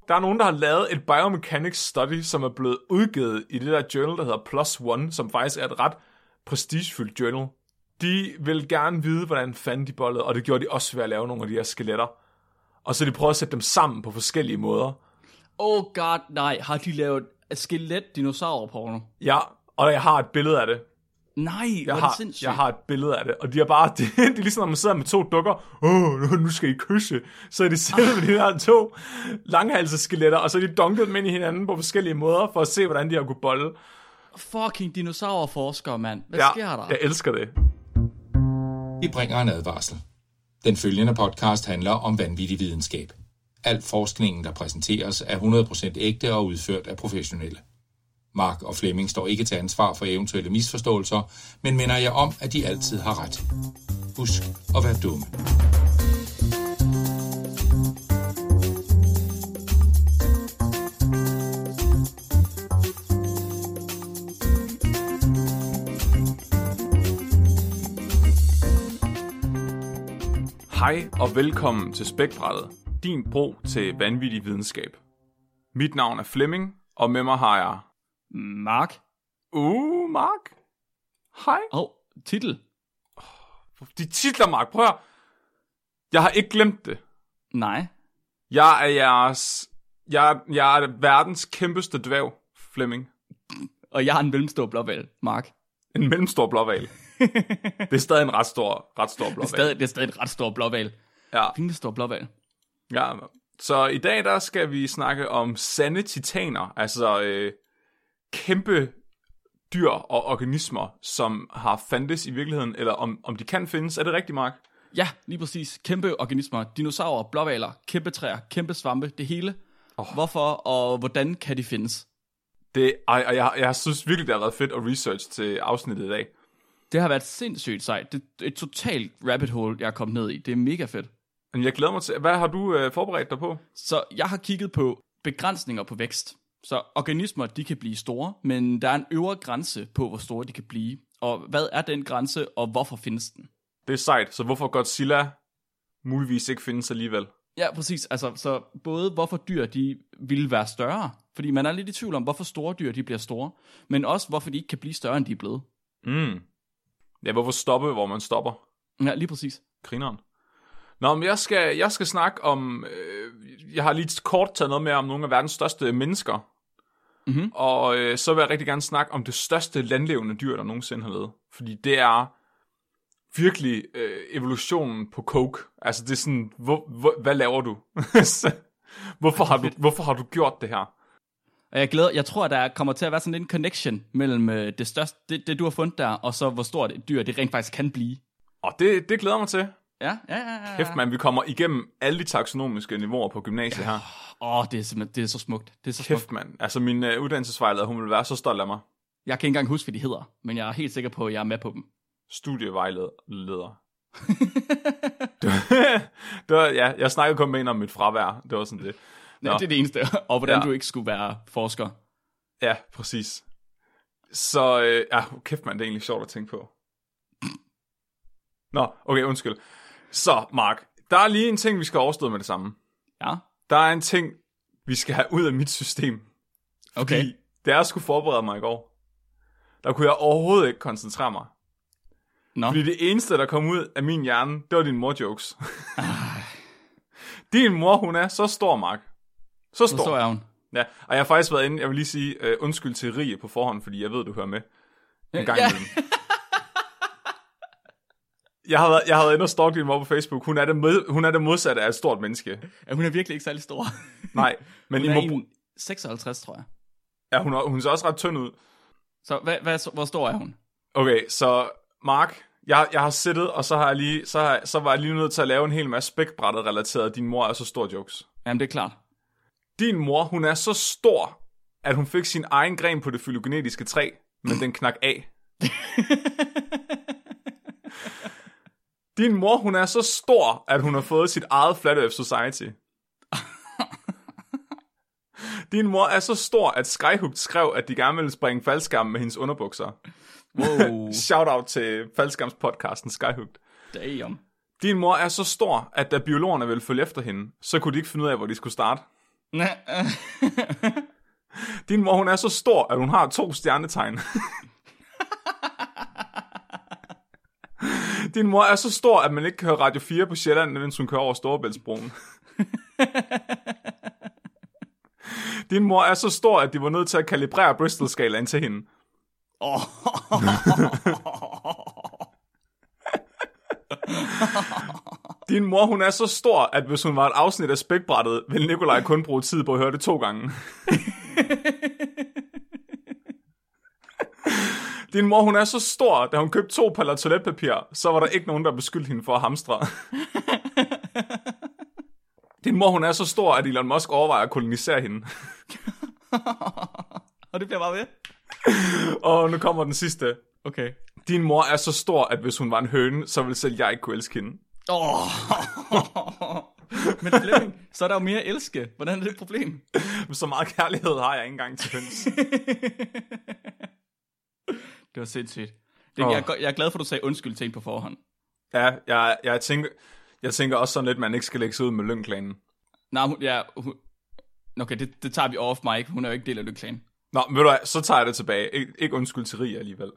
der er nogen, der har lavet et biomechanics study, som er blevet udgivet i det der journal, der hedder Plus One, som faktisk er et ret prestigefyldt journal. De vil gerne vide, hvordan fanden de bollede, og det gjorde de også ved at lave nogle af de her skeletter. Og så de prøvede at sætte dem sammen på forskellige måder. Oh god, nej. Har de lavet skelet-dinosaurer-porno? Ja, og jeg har et billede af det. Nej, hvor er det sindssygt. Jeg har et billede af det, og de er bare, det er ligesom, når man sidder med to dukker, nu skal I kysse, så er de siddet med de her to langhalseskeletter, og så er de dunket dem ind i hinanden på forskellige måder, for at se, hvordan de har kunne bolle. Fucking dinosaurforskere, mand. Hvad sker der? Jeg elsker det. Vi bringer en advarsel. Den følgende podcast handler om vanvittig videnskab. Al forskningen, der præsenteres, er 100% ægte og udført af professionelle. Mark og Flemming står ikke til ansvar for eventuelle misforståelser, men minder jer om, at de altid har ret. Husk at være dumme. Hej og velkommen til Spækbrættet, din bro til vanvittig videnskab. Mit navn er Flemming, og med mig har jeg... Mark? Mark? Hej. Titel? De titler, Mark, prøv at... Jeg har ikke glemt det. Nej. Jeg er verdens kæmpeste dværg, Flemming. Og jeg har en mellemstor blåhval, Mark. En mellemstor blåhval. Det er stadig en ret stor blåhval. Det er stadig en ret stor blåhval. Ja. En stor blåhval. Ja, så i dag der skal vi snakke om sande titaner, altså kæmpe dyr og organismer, som har fandtes i virkeligheden, eller om de kan findes. Er det rigtigt, Mark? Ja, lige præcis. Kæmpe organismer, dinosaurer, blåhvaler, kæmpe træer, kæmpe svampe, det hele. Hvorfor og hvordan kan de findes? Jeg synes virkelig, det har været fedt at research til afsnittet i dag. Det har været sindssygt sejt. Det er et totalt rabbit hole, jeg er kommet ned i. Det er mega fedt. Men jeg glæder mig til. Hvad har du forberedt dig på? Så jeg har kigget på begrænsninger på vækst. Så organismer, de kan blive store, men der er en øvre grænse på, hvor store de kan blive. Og hvad er den grænse, og hvorfor findes den? Det er sejt. Så hvorfor Godzilla muligvis ikke findes alligevel? Ja, præcis. Altså, så både hvorfor dyr, de vil være større. Fordi man er lidt i tvivl om, hvorfor store dyr, de bliver store. Men også, hvorfor de ikke kan blive større, end de er blevet. Ja, hvorfor stoppe, hvor man stopper? Ja, lige præcis. Grineren. Nå, men jeg skal snakke om... jeg har lige kort taget noget med om nogle af verdens største mennesker. Mm-hmm. Og så vil jeg rigtig gerne snakke om det største landlevende dyr, der nogensinde har levet. Fordi det er virkelig evolutionen på coke. Altså det er sådan, hvad laver du? Hvorfor har du gjort det her? Og jeg tror, at der kommer til at være sådan en connection mellem det største, det du har fundet der, og så hvor stort et dyr det rent faktisk kan blive. Og det glæder mig til. Ja. Kæft, man, vi kommer igennem alle de taksonomiske niveauer på gymnasiet her. Det er så smukt. Det er så Kæft, smukt. mand. Altså min uddannelsesvejleder, hun vil være så stolt af mig. Jeg kan ikke engang huske, hvad de hedder, men jeg er helt sikker på, at jeg er med på dem. Studievejleder. Jeg snakkede kun med en om mit fravær. Det var sådan det. Ja, det er det eneste. Og hvordan du ikke skulle være forsker. Ja, præcis. Så, kæft mand, det er egentlig sjovt at tænke på. Nå, okay, undskyld. Så, Mark, der er lige en ting, vi skal overstå med det samme. Ja. Der er en ting, vi skal have ud af mit system. Okay. Fordi da jeg skulle forberede mig i går, der kunne jeg overhovedet ikke koncentrere mig. Nå. Fordi det eneste, der kom ud af min hjerne, det var din mor-jokes. Din mor, hun er så stor, Mark. Så stor er hun. Ja, og jeg har faktisk været inde, jeg vil lige sige undskyld til Rie på forhånd, fordi jeg ved, du hører med en gang imellem. Jeg har været inde og stalket din mor på Facebook. Hun er det modsatte af et stort menneske. Ja, hun er virkelig ikke særlig stor. Nej, men hun er 56, tror jeg. Ja, hun ser også ret tynd ud. Så hvor stor er hun? Okay, så Mark, jeg har siddet, og så var jeg lige nødt til at lave en hel masse spækbrættet relateret. Din mor er så stor jokes. Jamen, det er klart. Din mor, hun er så stor, at hun fik sin egen gren på det fylogenetiske træ, men den knak af. Din mor, hun er så stor, at hun har fået sit eget Flat Earth Society. Din mor er så stor, at Skyhook skrev, at de gerne ville springe faldskærm med hendes underbukser. Wow. Shout out til faldskærmspodcasten Skyhook. Damn. Din mor er så stor, at da biologerne ville følge efter hende, så kunne de ikke finde ud af, hvor de skulle starte. Din mor, hun er så stor, at hun har 2 stjernetegn. Din mor er så stor, at man ikke kan høre Radio 4 på Sjælland, mens hun kører over Storebæltsbroen. Din mor er så stor, at de var nødt til at kalibrere Bristol-skalaen til hende. Din mor, hun er så stor, at hvis hun var et afsnit af Spækbrættet, ville Nikolaj kun bruge tid på at høre det 2 gange. Din mor, hun er så stor, da hun købte 2 paller toiletpapir, så var der ikke nogen, der beskyldte hende for at hamstre. Din mor, hun er så stor, at Elon Musk overvejer at kolonisere hende. Og det bliver bare ved. Og nu kommer den sidste. Okay. Din mor er så stor, at hvis hun var en høne, så ville selv jeg ikke kunne elske hende. Men Flemming, så er der jo mere elske. Hvordan er det et problem? Så meget kærlighed har jeg ikke engang til høns. Det var sindssygt. Jeg er glad for, at du sagde undskyld til en på forhånd. Ja, jeg tænker også sådan lidt, at man ikke skal lægge sig ud med Lyng-klanen. Nej, okay, det tager vi off mic. Hun er jo ikke del af Lyng-klanen. Nå, ved du hvad, så tager jeg det tilbage. Ikke undskyld til Rie alligevel.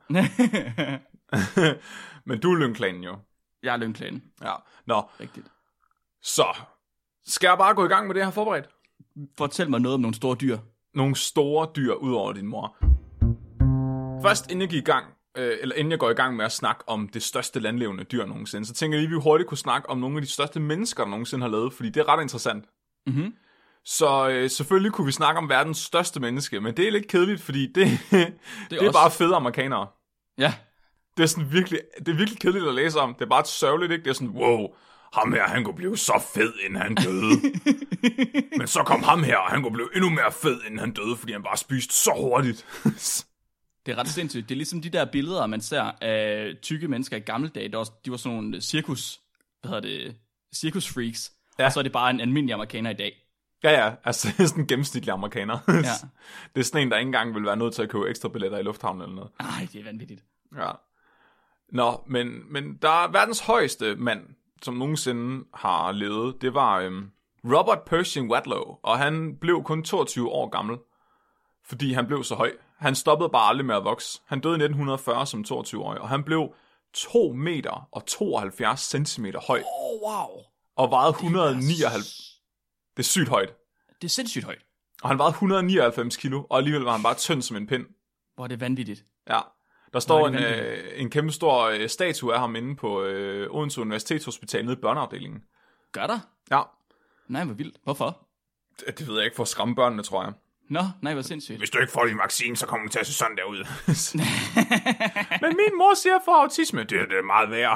Men du er Lyng-klanen jo. Jeg er Lyng-klanen. Ja, nå. Rigtigt. Så, skal jeg bare gå i gang med det her forberedt? Fortæl mig noget om nogle store dyr. Nogle store dyr ud over din mor. Først inden jeg går i gang med at snakke om det største landlevende dyr nogensinde, så tænker jeg lige, at vi hurtigt kunne snakke om nogle af de største mennesker, der nogensinde har lavet, fordi det er ret interessant. Mhm. Så selvfølgelig kunne vi snakke om verdens største menneske, men det er lidt kedeligt, fordi det er bare fede amerikanere. Ja. Det er virkelig kedeligt at læse om. Det er bare sørgeligt, ikke? Det er sådan, wow, ham her, han kunne blive så fed, inden han døde. Men så kom ham her, og han kunne blive endnu mere fed, inden han døde, fordi han bare spiste så hurtigt. Det er ret sindssygt. Det er ligesom de der billeder, man ser af tykke mennesker i gamle dage. De var sådan nogle cirkusfreaks. Ja. Og så er det bare en almindelig amerikaner i dag. Ja, altså det er sådan en gennemsnitlig amerikaner. Ja. Det er sådan en, der ikke engang vil være nødt til at købe ekstra billetter i lufthavnen eller noget. Ej, det er vanvittigt. Ja. Nå, men der er verdens højeste mand, som nogensinde har levet. Det var Robert Pershing Wadlow, og han blev kun 22 år gammel, fordi han blev så høj. Han stoppede bare aldrig med at vokse. Han døde i 1940 som 22-årig, og han blev 2 meter og 72 centimeter høj. Wow. Og vejede 199... Det er sygt højt. Det er sindssygt højt. Og han vejede 199 kilo, og alligevel var han bare tynd som en pind. Hvor er det vanvittigt. Ja. Der står en kæmpe stor statue af ham inde på Odense Universitetshospital nede i børneafdelingen. Gør der? Ja. Nej, hvor vildt. Hvorfor? Det ved jeg ikke, for at skræmme børnene, tror jeg. Nå, nej, hvor sindssygt. Hvis du ikke får din vaccine, så kommer du til at se sådan der ud. Men min mor siger for autisme, det er meget værre.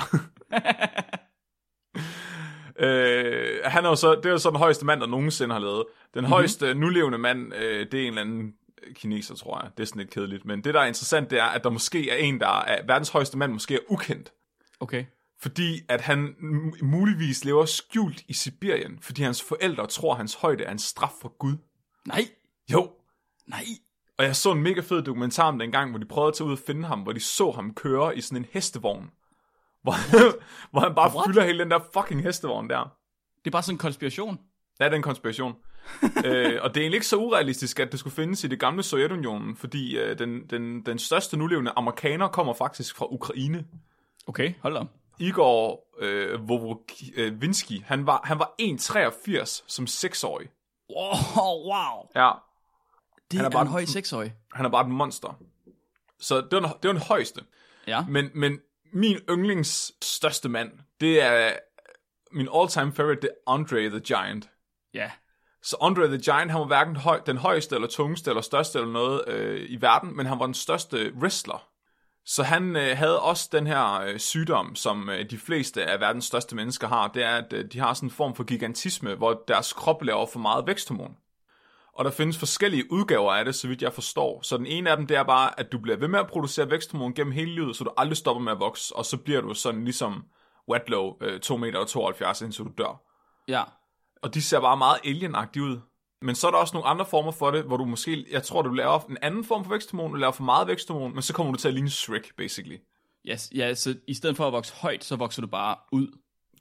Han er jo så, det er jo så den højeste mand, der nogensinde har lavet. Den højeste nulevende mand, det er en eller anden kineser, tror jeg. Det er sådan lidt kedeligt. Men det, der er interessant, det er, at der måske er en, der er verdens højeste mand, måske er ukendt. Okay. Fordi at han muligvis lever skjult i Sibirien, fordi hans forældre tror, at hans højde er en straf fra Gud. Nej. Jo. Nej. Og jeg så en mega fed dokumentar om den gang, hvor de prøvede at tage ud og finde ham, hvor de så ham køre i sådan en hestevogn. Hvor han bare fylder hele den der fucking hestevogn der. Det er bare sådan en konspiration. Ja, det er en konspiration. Og det er egentlig ikke så urealistisk, at det skulle findes i det gamle Sovjetunionen, fordi den største nulevende amerikaner kommer faktisk fra Ukraine. Okay, hold da. Igor Vovovinsky, han var 1,83 som 6-årig. Wow. Ja. Det er bare en høj 6-årig. Han er bare et monster. Så det var den højeste. Ja. Men min yndlings største mand, det er min all-time favorite, det er Andre the Giant. Ja. Så Andre the Giant, han var hverken den højeste, eller tungeste, eller største, eller noget i verden, men han var den største wrestler. Så han havde også den her sygdom, som de fleste af verdens største mennesker har. Det er, at de har sådan en form for gigantisme, hvor deres krop laver for meget væksthormon. Og der findes forskellige udgaver af det, så vidt jeg forstår. Så den ene af dem, det er bare, at du bliver ved med at producere væksthormon gennem hele livet, så du aldrig stopper med at vokse, og så bliver du sådan ligesom Wadlow, 2 meter og 72, indtil du dør. Ja. Og de ser bare meget alienagtige ud. Men så er der også nogle andre former for det, hvor du måske, jeg tror, du laver en anden form for væksthormon, du laver for meget væksthormon, men så kommer du til at ligne Shrek, basically. Yes, ja, så i stedet for at vokse højt, så vokser du bare ud.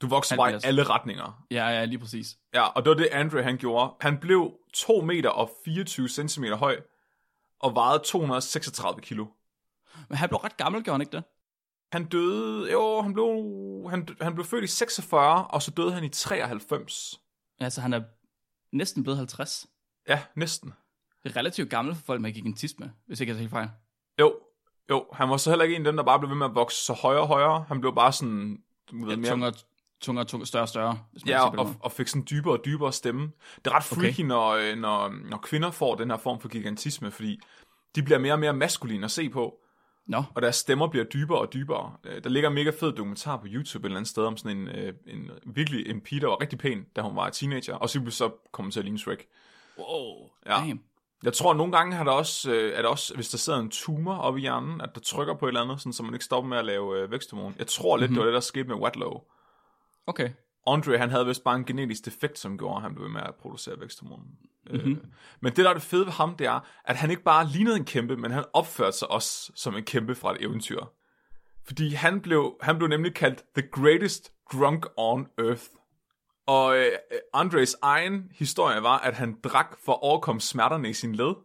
Du vokser bare i alle retninger. Ja, lige præcis. Ja, og det var det, Andre han gjorde. Han blev 2 meter og 24 centimeter høj, og vejede 236 kilo. Men han blev ret gammel, gjorde han ikke det? Han døde, han blev født i 46, og så døde han i 93. Ja, så han er næsten blevet 50. Ja, næsten. Det er relativt gammelt for folk med gigantisme, hvis ikke jeg tager helt fejl. Jo, han var så heller ikke en af dem, der bare blev ved med at vokse så højere og højere. Han blev bare sådan... Mere... Tungere, større og større. Ja, og fik sådan dybere og dybere stemme. Det er ret freaky, når kvinder får den her form for gigantisme, fordi de bliver mere og mere maskuline at se på. Og deres stemmer bliver dybere og dybere. Der ligger en mega fed dokumentar på YouTube et eller andet sted om sådan en pige, der var rigtig pæn, da hun var teenager, og så kom hun til at ligne Shrek. Wow, ja. Damn. Jeg tror, at nogle gange er der også, hvis der sidder en tumor oppe i hjernen, at der trykker på et eller andet, sådan, så man ikke stopper med at lave væksthormon. Jeg tror lidt, det var det, der skete med Wadlow. Okay. Andre, han havde vist bare en genetisk defekt, som gjorde, at han blev med at producere væksthormon. Men det, der er det fede ved ham, det er, at han ikke bare lignede en kæmpe, men han opførte sig også som en kæmpe fra et eventyr. Fordi han blev nemlig kaldt The Greatest Drunk on Earth. Og Andres egen historie var, at han drak for at overkomme smerterne i sin led.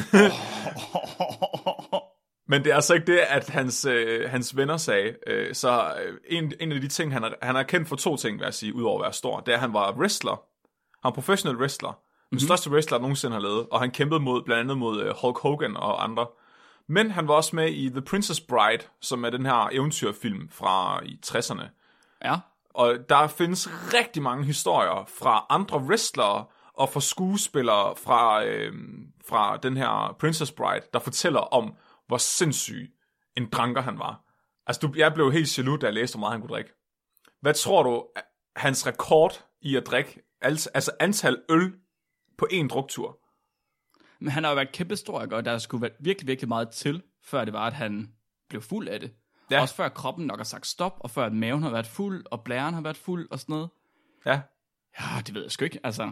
Men det er altså ikke det, at hans venner sagde. En af de ting, han er kendt for 2 ting, vil jeg sige, udover at være stor, det er, at han var wrestler. Han var professionel wrestler. Den største wrestler, der nogensinde har lavet. Og han kæmpede blandt andet mod Hulk Hogan og andre. Men han var også med i The Princess Bride, som er den her eventyrfilm fra i 60'erne. Ja. Og der findes rigtig mange historier fra andre wrestlere og fra skuespillere fra den her Princess Bride, der fortæller om, hvor sindssyg en dranker han var. Altså, jeg blev helt jaloux, da jeg læste, hvor meget han kunne drikke. Hvad tror du, hans rekord i at drikke, altså antal øl på en druktur? Men han har jo været kæmpe stor, og der skulle være virkelig, virkelig meget til, før det var, at han blev fuld af det. Ja. Også før kroppen nok har sagt stop, og før at maven har været fuld, og blæren har været fuld, og sådan noget. Ja. Ja, det ved jeg sgu ikke, altså.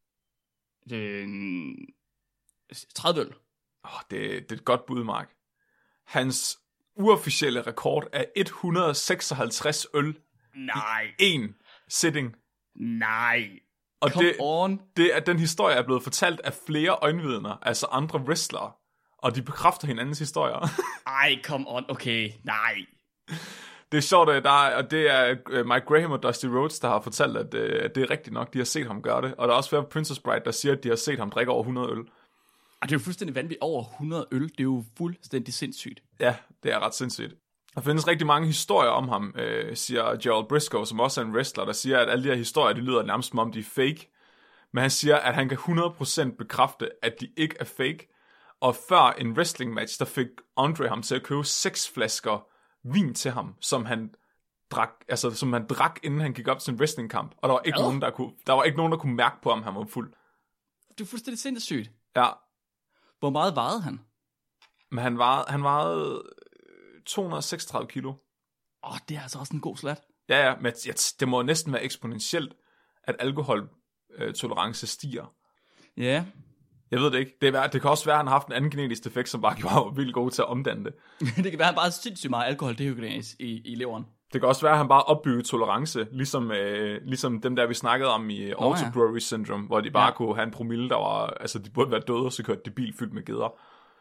30 øl. Det er et godt bud, Mark. Hans uofficielle rekord er 156 øl. Nej. I en sitting. Nej. Og den historie er blevet fortalt af flere øjenvidner, altså andre wrestlere. Og de bekræfter hinandens historier. Ej, come on. Okay, nej. Det er sjovt, og det er Mike Graham og Dusty Rhodes, der har fortalt, at det er rigtigt nok. De har set ham gøre det. Og der er også flere Princess Bride, der siger, at de har set ham drikke over 100 øl. Og det er jo fuldstændig vanvittigt. Over 100 øl, det er jo fuldstændig sindssygt. Ja, det er ret sindssygt. Der findes rigtig mange historier om ham, siger Gerald Briscoe, som også er en wrestler, der siger, at alle de her historier, de lyder nærmest som om de er fake. Men han siger, at han kan 100% bekræfte, at de ikke er fake. Og før en wrestling match, der fik Andre ham til at købe 6 flasker vin til ham, som han drak, inden han gik op til en wrestlingkamp. Og der var ikke nogen, der kunne mærke på, om han var fuld. Det er fuldstændig sindssygt. Ja. Hvor meget vejede han? Men han vejede 236 kilo. Det er altså også en god slat. Ja, men det må næsten være eksponentielt, at alkoholtolerance stiger. Ja. Jeg ved det ikke. Det kan også være, at han har haft en anden genetisk defekt, som bare gjorde ham vildt god til at omdanne det. Det kan være, at han bare har sindssygt meget alkohol i leveren. Det kan også være, at han bare opbyggede tolerance, ligesom dem der, vi snakkede om i Auto Brewery Syndrome, hvor de bare kunne have en promille, der var... Altså, de burde være døde, og så kørte de bil fyldt med geder.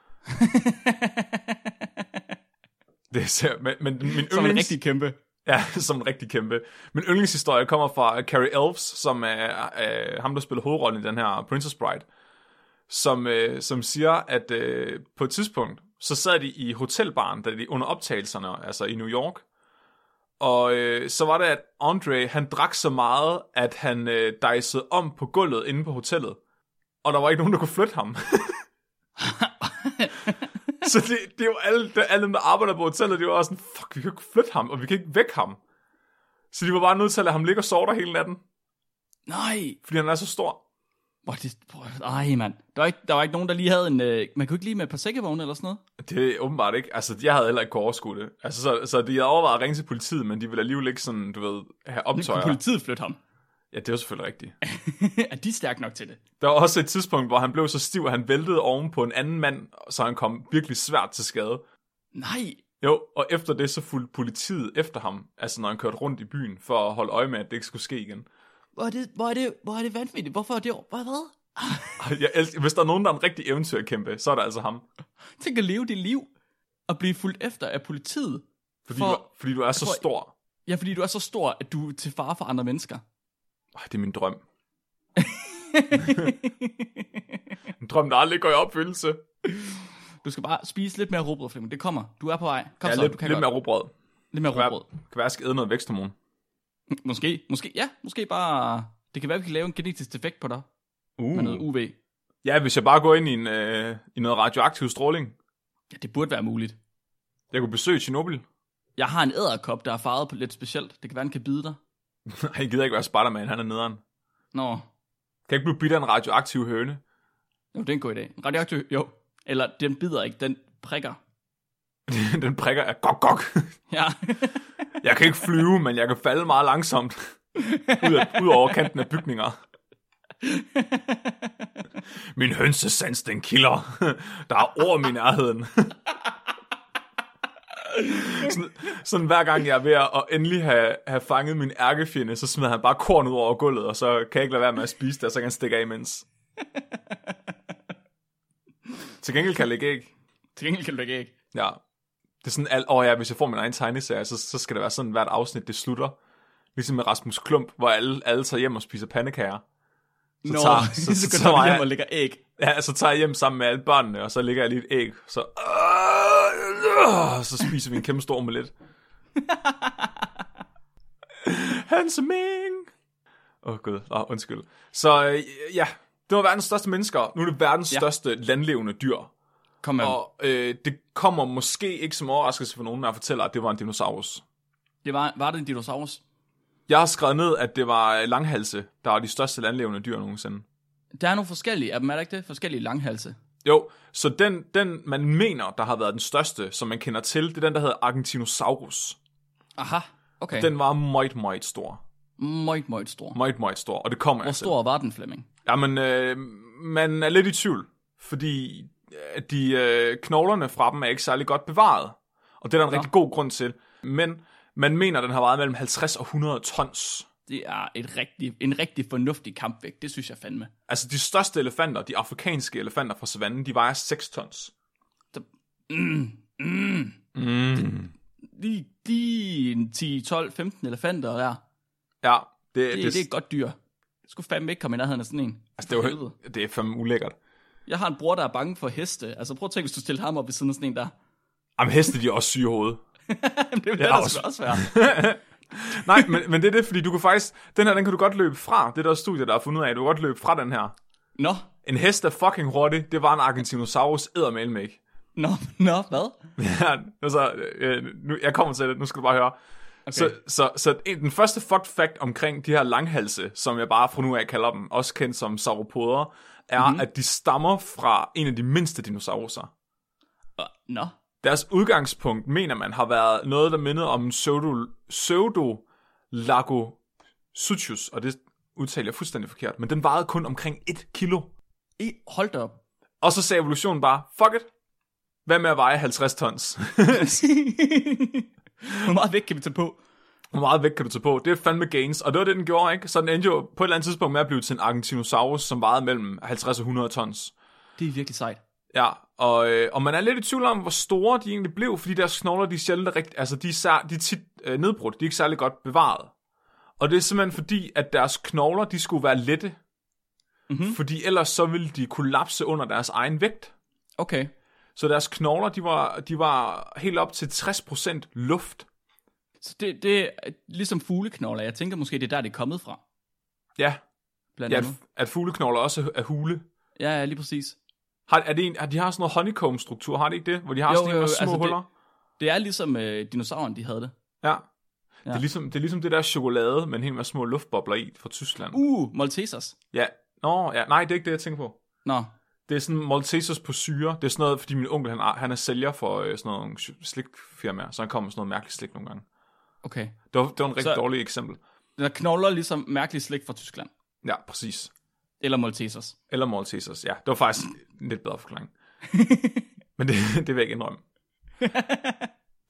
men som en rigtig kæmpe. Ja, som en rigtig kæmpe. Min yndlingshistorie kommer fra Carrie Elves, som er ham, der spiller hovedrollen i den her Princess Bride, som siger, at på et tidspunkt, så sad de i hotelbaren, da de under optagelserne, altså i New York, og så var det, at Andre, han drak så meget, at han dejsede om på gulvet inde på hotellet, og der var ikke nogen, der kunne flytte ham. Så det er jo alle dem, der arbejder på hotellet, de var også sådan, fuck, vi kan ikke flytte ham, og vi kan ikke vække ham. Så de var bare nødt til at lade ham ligge og sove der hele natten. Nej. Fordi han er så stor. Ej, mand. Der var ikke nogen, der lige havde en... man kunne ikke lige med et par sækkevogne eller sådan noget? Det er åbenbart ikke. Altså, jeg havde heller ikke kunne overskue det. Altså, så de havde overvejet at ringe til politiet, men de ville alligevel ikke sådan, du ved, have optøjer. Kunne politiet flytte ham? Ja, det er jo selvfølgelig rigtigt. Er de stærke nok til det? Der var også et tidspunkt, hvor han blev så stiv, at han væltede oven på en anden mand, så han kom virkelig svært til skade. Nej. Jo, og efter det, så fulgte politiet efter ham, altså når han kørte rundt i byen, for at holde øje med, at det ikke skulle ske igen. Hvor er det vanvittigt? Hvorfor er det... Hvad? Hvis der er nogen, der er en rigtig eventyrkæmpe, så er det altså ham. Tænk at leve dit liv, og blive fulgt efter af politiet. Fordi du er så stor. Ja, fordi du er så stor, at du er til fare for andre mennesker. Det er min drøm. En drøm, der aldrig går i opfyldelse. Du skal bare spise lidt mere rugbrød, Flemming. Det kommer. Du er på vej. Kom ja, så, lidt, du kan lidt godt. mere rugbrød. Lidt mere rugbrød. Kan være, jeg skal æde noget væksthormon. Måske bare... Det kan være, vi kan lave en genetisk defekt på dig. Med noget UV. Ja, hvis jeg bare går ind i noget radioaktiv stråling. Ja, det burde være muligt. Jeg kunne besøge Chernobyl. Jeg har en edderkop, der er farvet på lidt specielt. Det kan være, den kan bide dig. Han gider ikke være Spider-Man, han er nederen. Nå. Kan ikke blive bidt af en radioaktiv høne? Jo, det er en god idé. Radioaktiv, jo. Eller, den bider ikke, den prikker. Den prikker af gok. Ja. Jeg kan ikke flyve, men jeg kan falde meget langsomt. Ud over kanten af bygninger. Min hønsesans, den kilder. Der er orm i nærheden. Sådan hver gang jeg er ved at endelig have fanget min ærkefjende, så smider han bare korn ud over gulvet, og så kan jeg ikke lade være med at spise det, og så kan han stikke af imens. Til gengæld kan jeg lægge æg. Ja. Det er sådan, hvis jeg får min egen tegneserie, så skal det være sådan, hvert afsnit det slutter. Ligesom med Rasmus Klump, hvor alle tager hjem og spiser pandekager. Så går du hjem og lægger æg. Ja, så tager jeg hjem sammen med alle børnene, og så lægger jeg lige et æg. Så spiser vi en kæmpe stor omelet. Hans Ming. Gud, undskyld. Så ja, det var verdens største mennesker. Nu er det verdens største landlevende dyr. Kom med. Og det kommer måske ikke som overraskelse for nogen, når jeg fortæller, at det var en dinosaurus. Var det en dinosaurus? Jeg har skrevet ned, at det var langhalse, der var de største landlevende dyr nogensinde. Der er nogle forskellige, er der ikke det? Forskellige langhalse. Jo, så den man mener, der har været den største, som man kender til, det er den, der hedder Argentinosaurus. Aha, okay. Og den var meget stor. Meget stor. Meget stor, og det kommer Hvor stor var den, Flemming? Jamen, man er lidt i tvivl, fordi knoglerne fra dem er ikke særlig godt bevaret. Og det er der en rigtig god grund til. Men man mener, den har vejet mellem 50 og 100 tons. Det er en rigtig fornuftig kampvægt, det synes jeg fandme. Altså de største elefanter, de afrikanske elefanter fra savannen, de vejer 6 tons. De 10, 12, 15 elefanter der. Ja, det er et godt dyr. Det skulle fandme ikke komme i nærheden af sådan en. Altså det er fandme ulækkert. Jeg har en bror, der er bange for heste. Altså prøv at tænke, hvis du stiller ham op ved siden af sådan en der. Jamen heste, de er også syge i hovedet. Det er også være. Nej, men det er det, fordi du kan faktisk... Den kan du godt løbe fra. Det der studie, der har fundet ud af, du kan godt løbe fra den her. Nå. En hest er fucking hurtig. Det var en Argentinosaurus eddermælmæg. Nå, hvad? Ja, altså, jeg kommer til det. Nu skal du bare høre. Okay. Så den første fucked fact omkring de her langhalse, som jeg bare fra nu af kalder dem, også kendt som sauropoder, er, at de stammer fra en af de mindste dinosaurer. Nå. Deres udgangspunkt, mener man, har været noget, der mindede om Pseudolagosuchus, og det udtaler jeg fuldstændig forkert, men den vejede kun omkring 1 kilo. Hold da op. Og så sagde evolutionen bare, fuck it, hvad med at veje 50 tons? Hvor meget vægt kan vi tage på? Hvor meget vægt kan du tage på? Det er fandme gains, og det var det, den gjorde, ikke? Så den endte jo på et eller andet tidspunkt med at blive til en Argentinosaurus, som vejede mellem 50 og 100 tons. Det er virkelig sejt. Ja, og man er lidt i tvivl om, hvor store de egentlig blev, fordi deres knogler, de er sjældent rigtig, altså de er tit nedbrudt, de er ikke særlig godt bevaret. Og det er simpelthen fordi, at deres knogler, de skulle være lette, fordi ellers så ville de kollapse under deres egen vægt. Okay. Så deres knogler, de var helt op til 60% luft. Så det er ligesom fugleknogler. Jeg tænker måske, det er der, det er kommet fra. Ja, blandt andet. At fugleknogler også er hule. Ja, lige præcis. De har sådan noget honeycomb-struktur, har de ikke det? Hvor de har sådan nogle små huller? Det er ligesom dinosaurerne, de havde det. Ja. Det er ligesom det der chokolade, med en hel masse små luftbobler i fra Tyskland. Maltesers. Ja. Nej, det er ikke det, jeg tænker på. Nå. Det er sådan Maltesers på syre. Det er sådan noget, fordi min onkel, han er sælger for sådan nogle slikfirmaer, så han kommer med sådan noget mærkeligt slik nogle gange. Okay. Det var en rigtig dårlig eksempel. Der knogler ligesom mærkeligt slik fra Tyskland. Ja, præcis. Eller Maltesers. Ja. Det var faktisk en lidt bedre forklaring. Men det vil jeg ikke indrømme.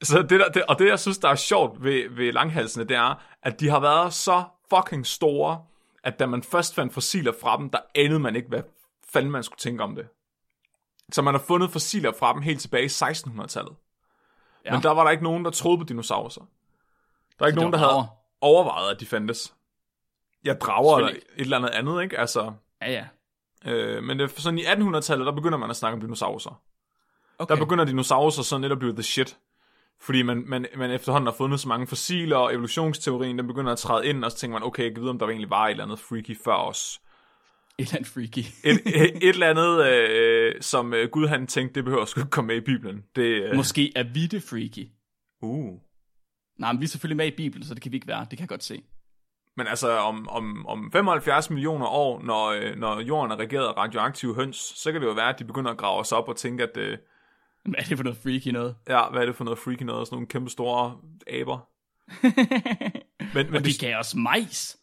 Så det, jeg synes, der er sjovt ved langhalsene, det er, at de har været så fucking store, at da man først fandt fossiler fra dem, der anede man ikke, hvad fanden man skulle tænke om det. Så man har fundet fossiler fra dem helt tilbage i 1600-tallet. Ja. Men der var der ikke nogen, der troede på dinosaurer. Der er ikke nogen, der havde overvejet, at de fandtes. Jeg drager eller et eller andet, ikke? Altså, ja. Men det, sådan i 1800-tallet, der begynder man at snakke om dinosaurer. Okay. Der begynder dinosaurer sådan lidt at blive the shit. Fordi man efterhånden har fundet så mange fossiler, og evolutionsteorien, den begynder at træde ind, og så tænker man, okay, jeg kan vide, om der egentlig var et eller andet freaky før os. Et eller andet freaky. et eller andet, som Gud han tænkte, det behøver sgu ikke komme med i Bibelen. Måske er vi det freaky. Nej, men vi er selvfølgelig med i Bibelen, så det kan vi ikke være. Det kan jeg godt se. Men altså, om 75 millioner år, når jorden er regeret af radioaktive høns, så kan det jo være, at de begynder at grave os op og tænke, at... Hvad er det for noget freaky noget? Ja, hvad er det for noget freaky noget? Sådan nogle kæmpe store aber. men og de gav os majs.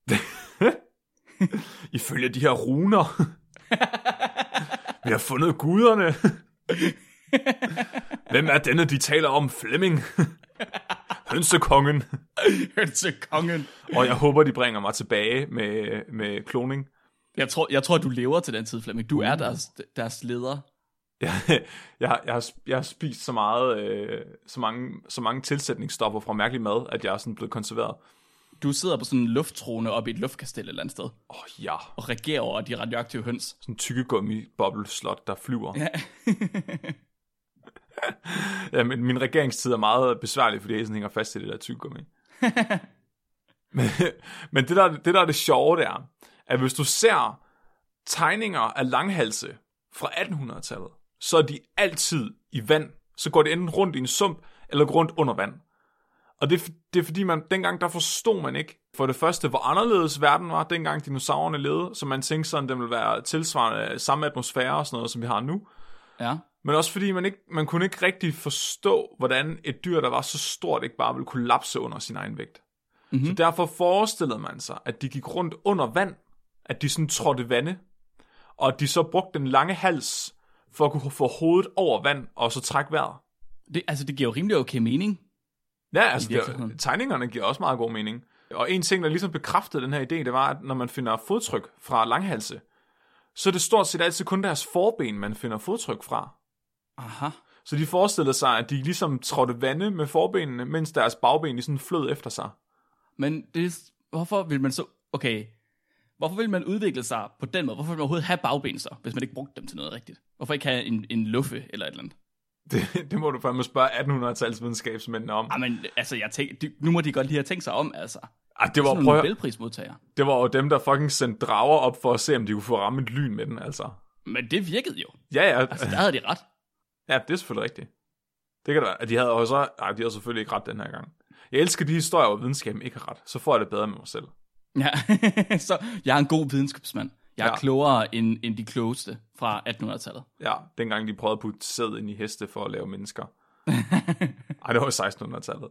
Ifølge de her runer. Vi har fundet guderne. Hvem er denne, de taler om? Flemming. Hønsekongen. Hønsekongen. Og jeg håber, de bringer mig tilbage med kloning. Jeg tror, du lever til den tid, Flemming. Du er deres leder. Jeg har spist så meget, så mange tilsætningsstoffer fra mærkelig mad, at jeg er sådan blevet konserveret. Du sidder på sådan en lufttrone oppe i et luftkastel et eller andet sted. Ja. Og regerer over de radioaktive høns. Sådan en tykkegummi-bobbelslot, der flyver. Ja. Ja, men min regeringstid er meget besværlig, fordi jeg sådan hænger fast i det der tykkegummi. men det der er det sjove, det er, at hvis du ser tegninger af langhalse fra 1800-tallet, så er de altid i vand. Så går det enten rundt i en sump, eller rundt under vand. Og det er fordi, dengang der forstod man ikke, for det første, hvor anderledes verden var, dengang dinosaurerne levede, så man tænkte sådan, den ville være tilsvarende samme atmosfære og sådan noget, som vi har nu. Ja. Men også fordi man kunne ikke rigtig forstå, hvordan et dyr, der var så stort, ikke bare ville kollapse under sin egen vægt. Mm-hmm. Så derfor forestillede man sig, at de gik rundt under vand, at de sådan trådte vande, og at de så brugte den lange hals, for at kunne få hovedet over vand, og så trække vejret. Det giver jo rimelig okay mening. Ja, altså tegningerne giver også meget god mening. Og en ting, der ligesom bekræftede den her idé, det var, at når man finder fodtryk fra langhalse, så er det stort set altid kun deres forben, man finder fodtryk fra. Aha. Så de forestillede sig, at de ligesom trådte vande med forbenene, mens deres bagben ligesom flød efter sig. Men hvorfor vil man så... Okay, hvorfor vil man udvikle sig på den måde? Hvorfor vil man overhovedet have bagben så, hvis man ikke brugte dem til noget rigtigt? Hvorfor ikke have en luffe eller et eller andet? Det må du fandme spørge 1800-tals videnskabsmændene om. Men altså, jeg tænker, nu må de godt lige have tænkt sig om, altså. Det var sådan en Nobelprismodtager. Det var jo dem, der fucking sendte drager op for at se, om de kunne få ramme et lyn med den, altså. Men det virkede jo. Ja. Altså, der havde de ret. Ja, det er selvfølgelig rigtigt. Det kan da være. De havde også... Nej, de havde selvfølgelig ikke ret den her gang. Jeg elsker de historier, hvor videnskaben ikke har ret. Så får jeg det bedre med mig selv. Ja, så jeg er en god videnskabsmand. Jeg er klogere end de klogeste fra 1800-tallet. Ja, dengang de prøvede at putte sæd ind i heste for at lave mennesker. Ej, det var 1600-tallet.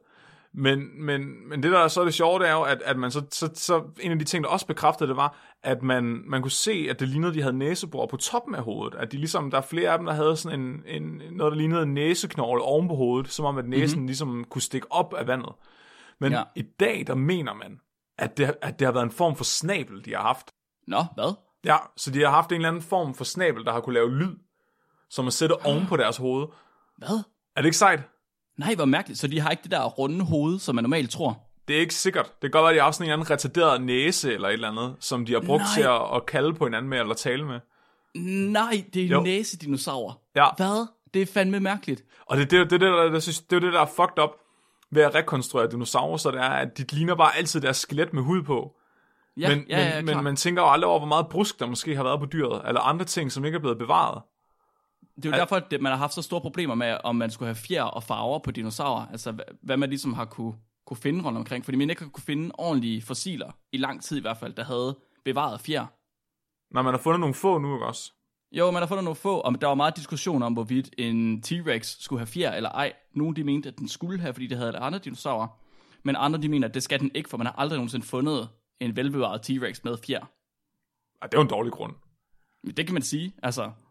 Men det der så er det sjove, det er jo, at man så en af de ting, der også bekræftede det, var, at man kunne se, at det lignede, at de havde næsebor på toppen af hovedet. At de ligesom, der er flere af dem, der havde sådan noget, der lignede en næseknogle oven på hovedet, som om at næsen ligesom kunne stikke op af vandet. Men i dag, der mener man, at det har været en form for snabel, de har haft. Nå, hvad? Ja, så de har haft en eller anden form for snabel, der har kunne lave lyd, som at sætte oven på deres hoved. Hvad? Er det ikke sejt? Nej, hvor mærkeligt. Så de har ikke det der runde hoved, som man normalt tror? Det er ikke sikkert. Det kan godt være, at de har haft sådan en eller anden retarderet næse eller et eller andet, som de har brugt til at kalde på hinanden med eller tale med. Nej, det er næsedinosaurer. Ja. Hvad? Det er fandme mærkeligt. Og det er det, der er fucked up ved at rekonstruere dinosaurer, så det er, at de ligner bare altid deres skelet med hud på. Ja, men man tænker jo aldrig over, hvor meget brusk der måske har været på dyret, eller andre ting, som ikke er blevet bevaret. Det er jo derfor, at man har haft så store problemer med, om man skulle have fjer og farver på dinosaurer. Altså, hvad man ligesom har kunne finde rundt omkring. Fordi man ikke har kunne finde ordentlige fossiler, i lang tid i hvert fald, der havde bevaret fjer. Når man har fundet nogle få nu, ikke også? Jo, man har fundet nogle få, og der var meget diskussion om, hvorvidt en T-Rex skulle have fjer eller ej. Nogle de mente, at den skulle have, fordi det havde andre dinosaurer. Men andre de mener, at det skal den ikke, for man har aldrig nogensinde fundet en velbevaret T-Rex med fjer. Det er jo en dårlig grund. Det kan man sige, altså.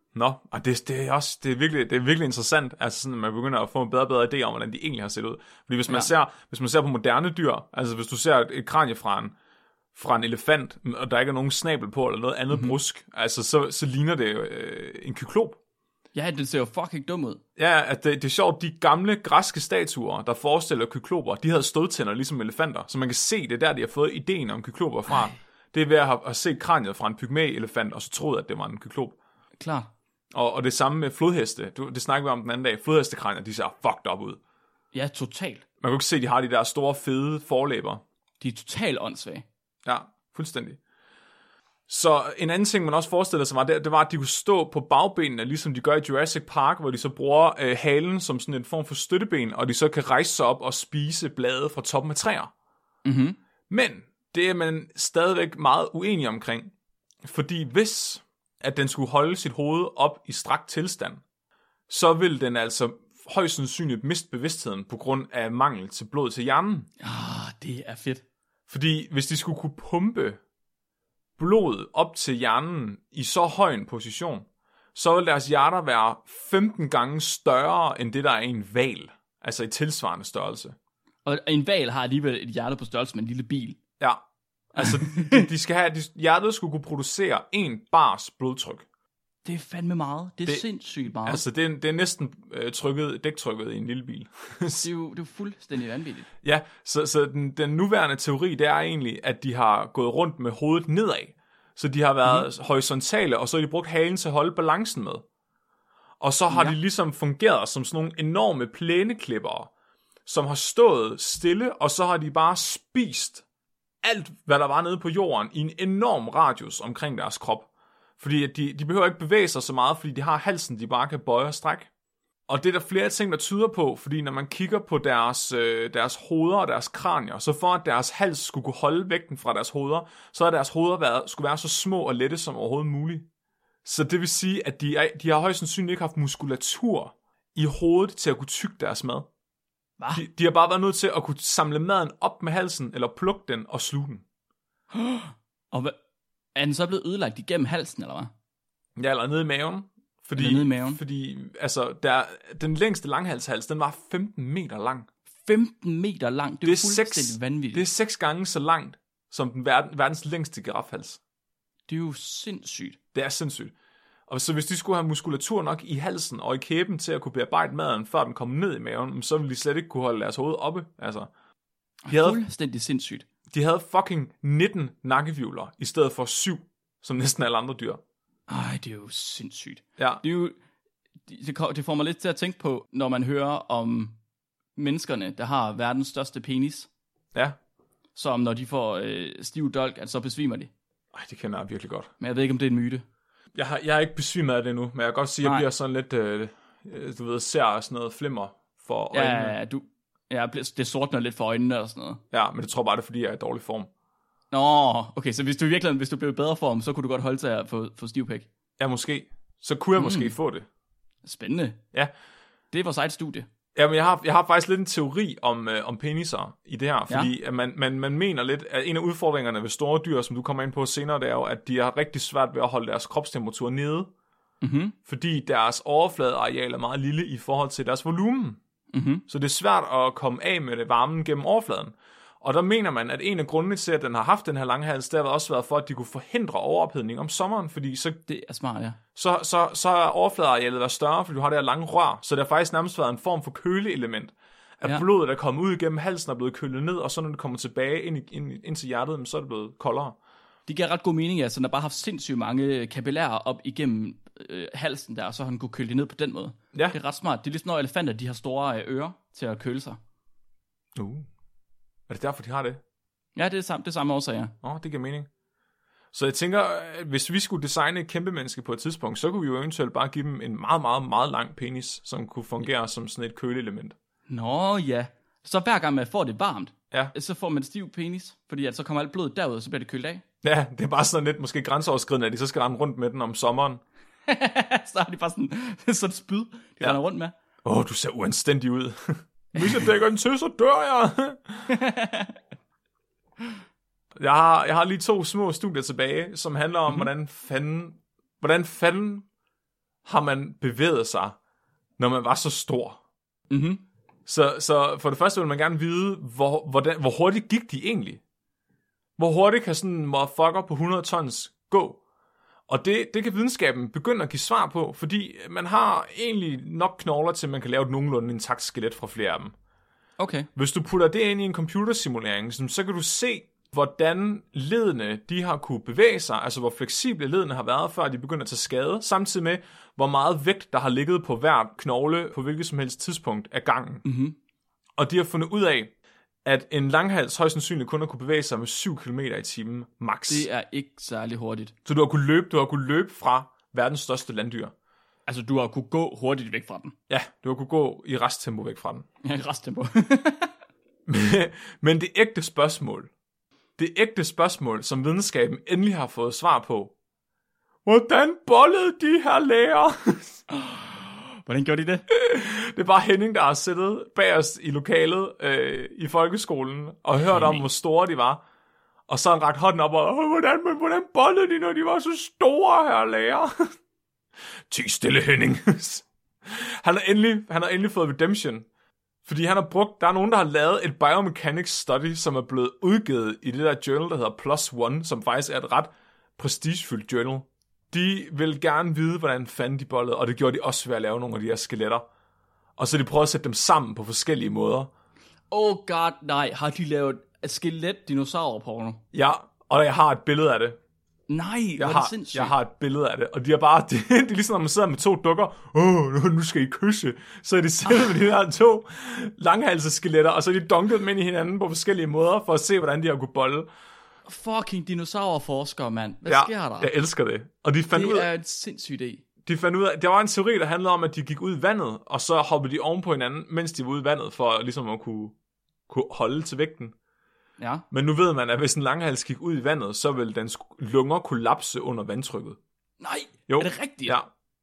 Nå, og det er virkelig interessant, altså sådan, at man begynder at få en bedre idé om, hvordan de egentlig har set ud. Fordi hvis man ser på moderne dyr, altså hvis du ser et kranie fra en elefant, og der ikke er nogen snabel på, eller noget andet brusk, altså så ligner det en kyklop. Ja, det ser jo fucking dum ud. Ja, at det er sjovt, de gamle græske statuer, der forestiller kykloper, de havde stødtænder ligesom elefanter, så man kan se, det der, de har fået ideen om kykloper fra. Ej. Det er ved at have set kraniet fra en pygmæ-elefant, og så troede, at det var en kyklop. Klar. Og det samme med flodheste. Det snakker vi om den anden dag. Flodhestekranier, de ser fucked up ud. Ja, totalt. Man kan jo ikke se, at de har de der store, fede forlæber. De er totalt åndssvage. Ja, fuldstændig. Så en anden ting, man også forestiller sig, det var, at de kunne stå på bagbenene, ligesom de gør i Jurassic Park, hvor de så bruger halen som sådan en form for støtteben, og de så kan rejse sig op og spise blade fra toppen af træer. Mhm. Men det er man stadigvæk meget uenig omkring. Fordi hvis at den skulle holde sit hoved op i strakt tilstand, så vil den altså højst sandsynligt miste bevidstheden på grund af mangel til blod til hjernen. Det er fedt. Fordi hvis de skulle kunne pumpe blodet op til hjernen i så høj en position, så vil deres hjerter være 15 gange større end det, der er en hval. Altså i tilsvarende størrelse. Og en hval har alligevel et hjerte på størrelse med en lille bil. Ja, altså hjertet skulle kunne producere 1 bars blodtryk. Det er fandme meget. Det er sindssygt meget. Altså det er næsten dæktrykket i en lille bil. det er jo fuldstændig vanvittigt. Ja, så den nuværende teori, det er egentlig, at de har gået rundt med hovedet nedad. Så de har været horisontale, og så har de brugt halen til at holde balancen med. Og så har de ligesom fungeret som sådan nogle enorme plæneklippere, som har stået stille, og så har de bare spist alt, hvad der var nede på jorden, i en enorm radius omkring deres krop. Fordi at de behøver ikke bevæge sig så meget, fordi de har halsen, de bare kan bøje og strække. Og det er der flere ting, der tyder på, fordi når man kigger på deres hoveder og deres kranier, så for at deres hals skulle kunne holde vægten fra deres hoveder, så har deres hoveder skulle være så små og lette som overhovedet muligt. Så det vil sige, at de har højst sandsynligt ikke haft muskulatur i hovedet til at kunne tygge deres mad. De har bare været nødt til at kunne samle maden op med halsen, eller plukke den og sluge den. Og er den så blevet ødelagt igennem halsen, eller hvad? Ja, eller nede i maven. Fordi altså, den længste langhalshals, den var 15 meter lang. 15 meter lang? Det er fuldstændig vanvittigt. Det er 6 gange så langt, som den verdens længste girafhals. Det er jo sindssygt. Det er sindssygt. Og så hvis de skulle have muskulatur nok i halsen og i kæben til at kunne bearbejde maden, før den kom ned i maven, så ville de slet ikke kunne holde deres hoved oppe. Altså, fuldstændig sindssygt. De havde fucking 19 nakkehvivler, i stedet for 7, som næsten alle andre dyr. Ej, det er jo sindssygt. Ja. Det er jo, det får mig lidt til at tænke på, når man hører om menneskerne, der har verdens største penis. Ja. Som når de får stiv dolk, altså så besvimer de. Ej, det kender jeg virkelig godt. Men jeg ved ikke, om det er en myte. Jeg har ikke besvimet af det endnu, men jeg kan godt sige, at jeg bliver sådan lidt, du ved, ser sådan noget flimmer for øjnene. Ja, det sortner lidt for øjnene og sådan noget. Ja, men det tror bare, det er, fordi jeg er i dårlig form. Nå, okay, så hvis du blev i bedre form, så kunne du godt holde til at få stivpæk. Ja, måske. Så kunne jeg måske få det. Spændende. Ja. Det er vores eget studie. Jamen, jeg har faktisk lidt en teori om peniser i det her, fordi at man mener lidt, at en af udfordringerne ved store dyr, som du kommer ind på senere, det er jo, at de har rigtig svært ved at holde deres kropstemperatur nede, fordi deres overfladeareal er meget lille i forhold til deres volumen. Så det er svært at komme af med det varmen gennem overfladen. Og der mener man, at en af grundene til, at den har haft den her langhals, det har også været for, at de kunne forhindre overophedning om sommeren, fordi så... Det er smart, ja. Så er overfladearealet været større, fordi du har det her lange rør, så det har faktisk nærmest været en form for køleelement. At blodet er kommet ud igennem halsen og er blevet kølet ned, og så når det kommer tilbage ind til hjertet, så er det blevet koldere. Det giver ret god mening, altså, den har bare haft sindssygt mange kapillærer op igennem halsen der, og så har den kunne køle det ned på den måde. Ja. Det er ret smart. Det er ligesom når elefanter, de har store ører til at køle sig. Er det derfor, de har det? Ja, det er samme årsag, ja. Det giver mening. Så jeg tænker, at hvis vi skulle designe et kæmpe menneske på et tidspunkt, så kunne vi jo eventuelt bare give dem en meget, meget, meget lang penis, som kunne fungere som sådan et køleelement. Nå ja. Så hver gang man får det varmt, så får man stiv penis, fordi at så kommer alt blodet derud, og så bliver det kølet af. Ja, det er bare sådan lidt måske grænseoverskridende, at de så skal rende rundt med den om sommeren. Så har de bare sådan spyd, de render rundt med. Du ser uanstændig ud. Hvis jeg dækker den til, så dør jeg. Jeg har lige 2 små studier tilbage, som handler om, hvordan fanden har man bevæget sig, når man var så stor? Mhm. Så for det første vil man gerne vide, hvor hurtigt gik de egentlig? Hvor hurtigt kan sådan en motherfucker på 100 tons gå? Og det kan videnskaben begynde at give svar på, fordi man har egentlig nok knogler til, at man kan lave et nogenlunde intakt skelet fra flere af dem. Okay. Hvis du putter det ind i en computersimulering, så kan du se, hvordan ledene de har kunne bevæge sig, altså hvor fleksible ledene har været, før de begynder at tage skade, samtidig med, hvor meget vægt, der har ligget på hver knogle på hvilket som helst tidspunkt af gangen. Mhm. Og de har fundet ud af, at en langhals højst sandsynligt kun har kunne bevæge sig med 7 km i timen max. Det er ikke særlig hurtigt. Så du har kunne løbe fra verdens største landdyr. Altså, du har kunne gå hurtigt væk fra den. Ja, du har kunne gå i resttempo væk fra den. Ja, i resttempo. Men det ægte spørgsmål, som videnskaben endelig har fået svar på. Hvordan bollede de her læger? Hvordan gjorde de det? Det er bare Henning, der har siddet bag os i lokalet i folkeskolen og hørt om, hvor store de var. Og så har han rakt hånden op og, hvordan bollede de, når de var så store her læger? Ty stille, Henning. Han har endelig fået redemption. Fordi der er nogen, der har lavet et biomechanics study, som er blevet udgivet i det der journal, der hedder Plus One, som faktisk er et ret prestigefyldt journal. De vil gerne vide, hvordan fanden de bollede, og det gjorde de også ved at lave nogle af de her skeletter. Og så de prøvede at sætte dem sammen på forskellige måder. Oh god, nej. Har de lavet et skelet-dinosaur-porno? Ja, og jeg har et billede af det. Nej, hvor er det sindssygt. Jeg har et billede af det, og de er bare, det er ligesom, når man sidder med 2 dukker, nu skal I kysse, så er de siddet med de her 2 langhalseskeletter, og så er de dunket dem ind i hinanden på forskellige måder, for at se, hvordan de har kunne bolle. Fucking dinosaurforskere, mand. Hvad sker der? Jeg elsker det. Og de fandt det er en sindssyg idé. De fandt ud af, der var en teori, der handlede om, at de gik ud i vandet, og så hoppede de oven på hinanden, mens de var ude i vandet, for ligesom at kunne holde til vægten. Ja. Men nu ved man, at hvis en langhals gik ud i vandet, så vil dens lunger kollapse under vandtrykket. Nej, jo. Er det rigtigt? Ja.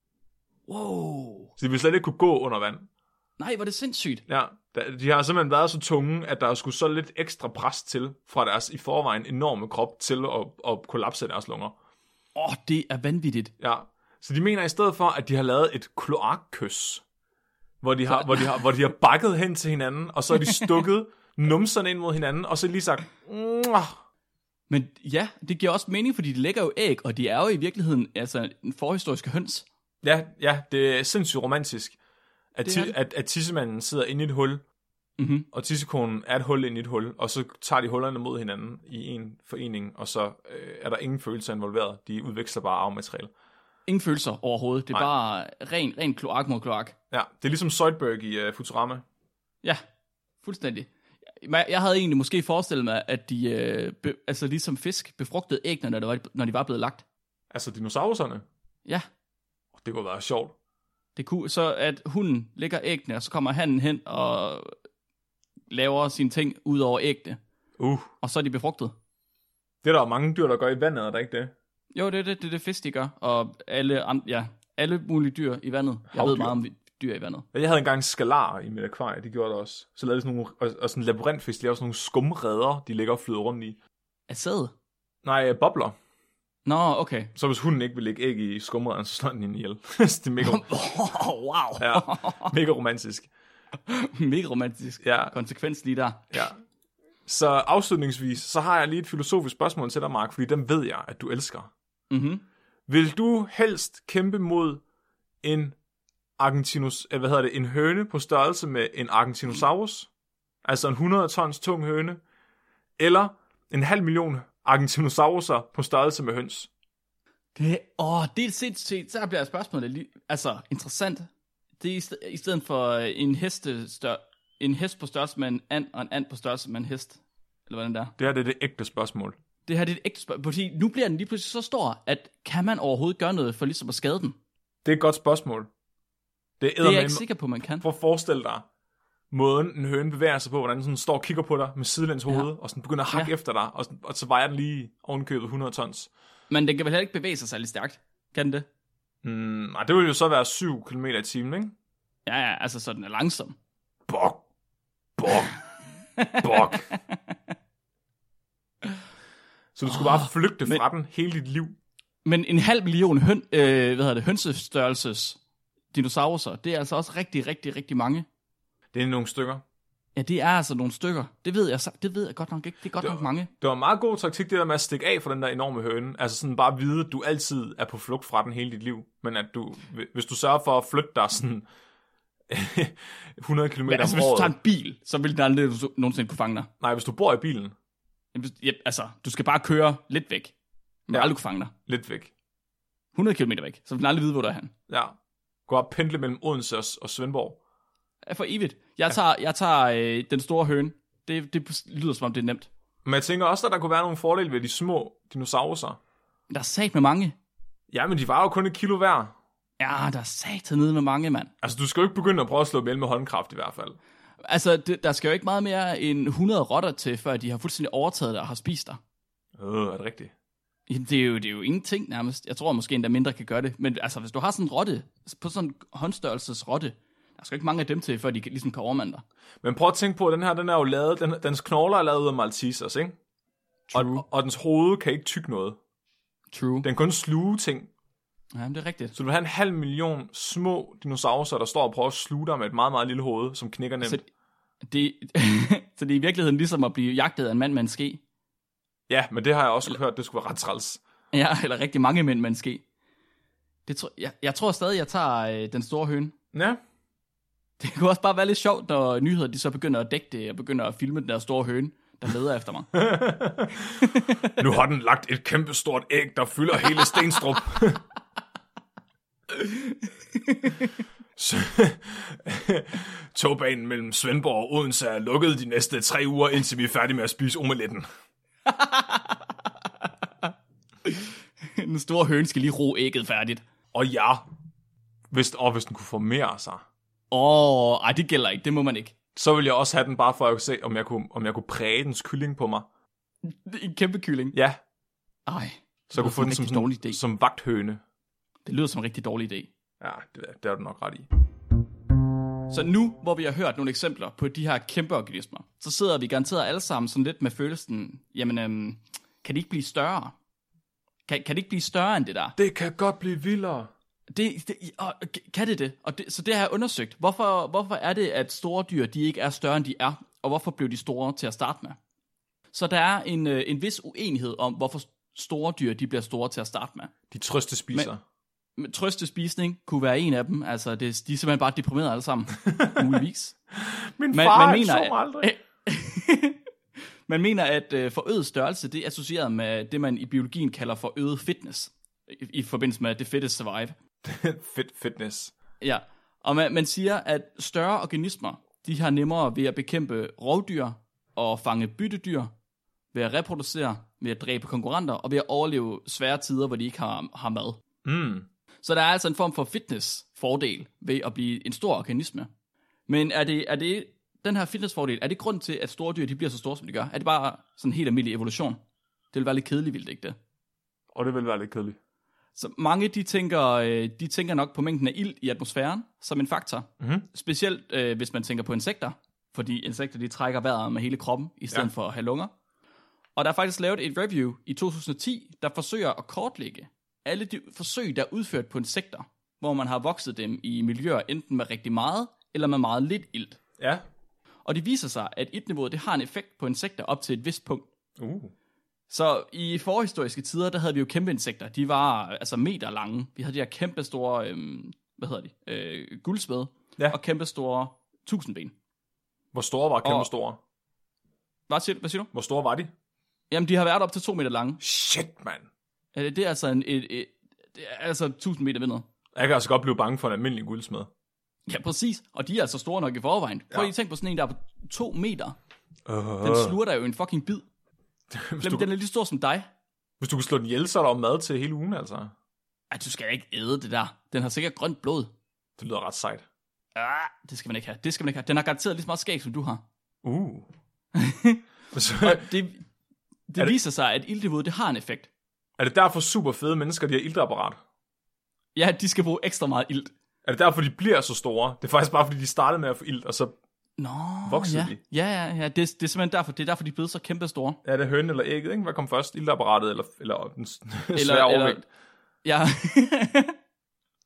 Wow. Så de vil slet ikke kunne gå under vand. Nej, hvor er det sindssygt. Ja, de har simpelthen været så tunge, at der skulle så lidt ekstra pres til fra deres i forvejen enorme krop til at kollapse deres lunger. Det er vanvittigt. Ja, så de mener i stedet for, at de har lavet et kloakkys, hvor de har bakket hen til hinanden, og så har de stukket numserne ind mod hinanden, og så lige sagt, Mwah! Men ja, det giver også mening, fordi de lægger jo æg, og de er jo i virkeligheden altså en forhistorisk høns. Ja, det er sindssygt romantisk, at tissemanden sidder inde i et hul, og tissekonen er et hul inde i et hul, og så tager de hullerne mod hinanden i en forening, og så er der ingen følelser involveret. De udveksler bare arvemateriale. Ingen følelser overhovedet. Det er bare ren kloak mod kloak. Ja, det er ligesom Zoidberg i Futurama. Ja, fuldstændig. Jeg havde egentlig måske forestillet mig, at de altså ligesom fisk befrugtede æggene, når de var blevet lagt. Altså dinosaurerne? Ja. Det kunne være sjovt. Det kunne, så at hunden lægger æggene, og så kommer hannen hen og laver sine ting ud over æggene. Og så er de befrugtet. Det er der mange dyr, der gør i vandet, er der ikke det? Jo, det er det fisk, de gør. Og alle mulige dyr i vandet. Jeg ved meget om dyr i vandet. Jeg havde engang skalar i mit akvarie, de gjorde det også. Så lavede de sådan nogle, og sådan en labyrintfisk, de lavede sådan nogle skumredder, de ligger og flyder rundt i. Af sæd? Nej, bobler. Nå, okay. Så hvis hunden ikke vil lægge æg i skumredderen, så slår den hende ihjel. Det er mega... Wow. Ja, mega romantisk. Mega romantisk. Ja. Konsekvens lige der. Ja. Så afslutningsvis, så har jeg lige et filosofisk spørgsmål til dig, Mark, fordi dem ved jeg, at du elsker. Mhm. Vil du helst kæmpe mod en en høne på størrelse med en Argentinosaurus, altså en 100 tons tung høne, eller 500.000 Argentinosauruser på størrelse med høns? Det er sindssygt. Så bliver spørgsmålet lige, altså interessant. Det er i stedet for en hest på størrelse med en and, og en and på størrelse med en hest. Eller hvordan det er. Det her det er det ægte spørgsmål. Det her det er et ægte spørgsmål. Fordi nu bliver den lige pludselig så stor, at kan man overhovedet gøre noget for ligesom at skade den? Det er et godt spørgsmål. Det er jeg ikke sikker på, man kan. For at forestille dig måden en høne bevæger sig på, hvordan den sådan står og kigger på dig med sidelæns hoved, og sådan begynder at hakke efter dig, og så vejer den lige ovenkøbet 100 tons. Men den kan vel heller ikke bevæge sig særlig stærkt? Kan den det? Nej, det vil jo så være 7 km i timen, ikke? Ja, altså så den er langsom. Bok. Så du skulle bare flygte fra den hele dit liv. Men 500.000 hønsestørrelses dinosaurer, det er altså også rigtig, rigtig, rigtig mange. Det er nogle stykker. Ja, det er altså nogle stykker. Det ved jeg godt nok ikke. Det er godt nok mange. Det var en meget god taktik, det der med at stikke af fra den der enorme høne. Altså sådan bare vide, at du altid er på flugt fra den hele dit liv. Men at hvis du sørger for at flytte dig sådan 100 km om året. Altså hvis du tager en bil, så vil den aldrig nogensinde kunne fange dig. Nej, hvis du bor i bilen. Ja, altså, du skal bare køre lidt væk. Men aldrig kunne fange dig. Lidt væk. 100 km væk, så vil den aldrig vide, hvor du er hen. Ja. Gå op pendle mellem Odense og Svendborg. Ja, for evigt. Jeg tager den store høne. Det lyder som om det er nemt. Men jeg tænker også, at der kunne være nogle fordele ved de små dinosaurer. Der er sat med mange. Ja, men de var jo kun 1 kilo hver. Ja, der er sat nede med mange, mand. Altså, du skal jo ikke begynde at prøve at slå dem ihjel med håndkraft i hvert fald. Altså, der skal jo ikke meget mere end 100 rotter til, før de har fuldstændig overtaget dig og har spist dig. Er det rigtigt? Jamen, det er jo ingenting nærmest. Jeg tror måske endda mindre kan gøre det. Men altså, hvis du har sådan en rotte, på sådan en håndstørrelses rotte, der skal ikke mange af dem til, før de ligesom kan overmande dig. Men prøv at tænke på, at den er jo lavet, dens knogler er lavet ud af Maltesers, ikke? Og dens hoved kan ikke tygge noget. True. Den kan kun sluge ting. Ja, det er rigtigt. Så du vil have 500.000 små dinosaurer, der står og prøver at sluge dig med et meget, meget lille hoved, som knækker nemt. Så det er i virkeligheden ligesom at blive jagtet af en mand med en ske. Ja, men det har jeg også hørt, det skulle være ret træls. Ja, eller rigtig mange mænd med en ske. Jeg tror stadig, jeg tager den store høne. Ja. Det kunne også bare være lidt sjovt, når nyheder de så begynder at dække det, og begynder at filme den der store høne, der leder efter mig. Nu har den lagt et kæmpestort æg, der fylder hele Stenstrup. Togbanen mellem Svendborg og Odense er lukket de næste 3 uger, indtil vi er færdige med at spise omeletten. Den store høne skal lige ro ægget færdigt. Og ja, hvis den kunne formere sig. Ej, det gælder ikke. Det må man ikke. Så vil jeg også have den, bare for at jeg kunne se, om jeg kunne præge dens kylling på mig. En kæmpe kylling? Ja. Ej. Så jeg kunne få den som vagthøne. Det lyder som en rigtig dårlig idé. Ja, det er du nok ret i. Så nu, hvor vi har hørt nogle eksempler på de her kæmpe organismer, så sidder vi garanteret alle sammen sådan lidt med følelsen, jamen, kan det ikke blive større? Kan det ikke blive større end det der? Det kan godt blive vildere. Kan det? Så det har jeg undersøgt. Hvorfor er det, at store dyr, de ikke er større, end de er? Og hvorfor blev de store til at starte med? Så der er en vis uenighed om, hvorfor store dyr, de bliver store til at starte med. De trøstespiser. Men trøstespisning kunne være en af dem. Altså, de er simpelthen bare deprimerede alle sammen. Muligvis. Min far, han så mig aldrig. Man mener, at forøget størrelse, det er associeret med det, man i biologien kalder for øget fitness. I forbindelse med the fittest survive. Fitness. Ja, og man siger, at større organismer, de har nemmere ved at bekæmpe rovdyr og fange byttedyr, ved at reproducere, ved at dræbe konkurrenter og ved at overleve svære tider, hvor de ikke har mad. Så der er altså en form for fitnessfordel ved at blive en stor organisme. Men er det den her fitnessfordel, er det grund til, at store dyr de bliver så store, som de gør? Er det bare sådan en helt almindelig evolution? Det vil være lidt kedeligt, vil det ikke det? Og det vil være lidt kedeligt. Så mange, de tænker nok på mængden af ilt i atmosfæren som en faktor. Mm-hmm. Specielt hvis man tænker på insekter. Fordi insekter, de trækker vejret med hele kroppen, i stedet for at have lunger. Og der er faktisk lavet et review i 2010, der forsøger at kortlægge alle de forsøg, der er udført på insekter, hvor man har vokset dem i miljøer enten med rigtig meget, eller med meget lidt ilt. Ja. Og det viser sig, at iltniveauet, det har en effekt på insekter op til et vist punkt. Så i forhistoriske tider, der havde vi jo kæmpe insekter. De var altså meter lange. Vi havde de her kæmpe store, guldsmed, og kæmpe store tusindben. Hvor store var kæmpe store? Hvad siger du? Hvor store var de? Jamen, de har været op til 2 meter lange. Shit, mand. Det er altså det er altså 1000 meter ved noget. Jeg kan altså godt blive bange for en almindelig guldsmed. Ja, præcis. Og de er altså store nok i forvejen. Prøv lige at tænke på sådan en, der er på 2 meter. Den sluger der jo en fucking bid. Den er lige stor som dig. Hvis du kunne slå den ihjel, så er der jo mad til hele ugen, altså. Ej, du skal ikke æde det der. Den har sikkert grønt blod. Det lyder ret sejt. Det skal man ikke have. Den har garanteret lige så meget skæg, som du har. Det viser sig, at iltniveauet, det har en effekt. Er det derfor super fede mennesker, de har iltapparat? Ja, de skal bruge ekstra meget ilt. Er det derfor, de bliver så store? Det er faktisk bare, fordi de startede med at få ilt, og så voksede de. Ja. Det er simpelthen derfor. Det er derfor, de er blevet så kæmpe store. Ja, det er hønen eller ægget, ikke? Hvad kom først? Iltapparatet eller den svære overvægt? Ja.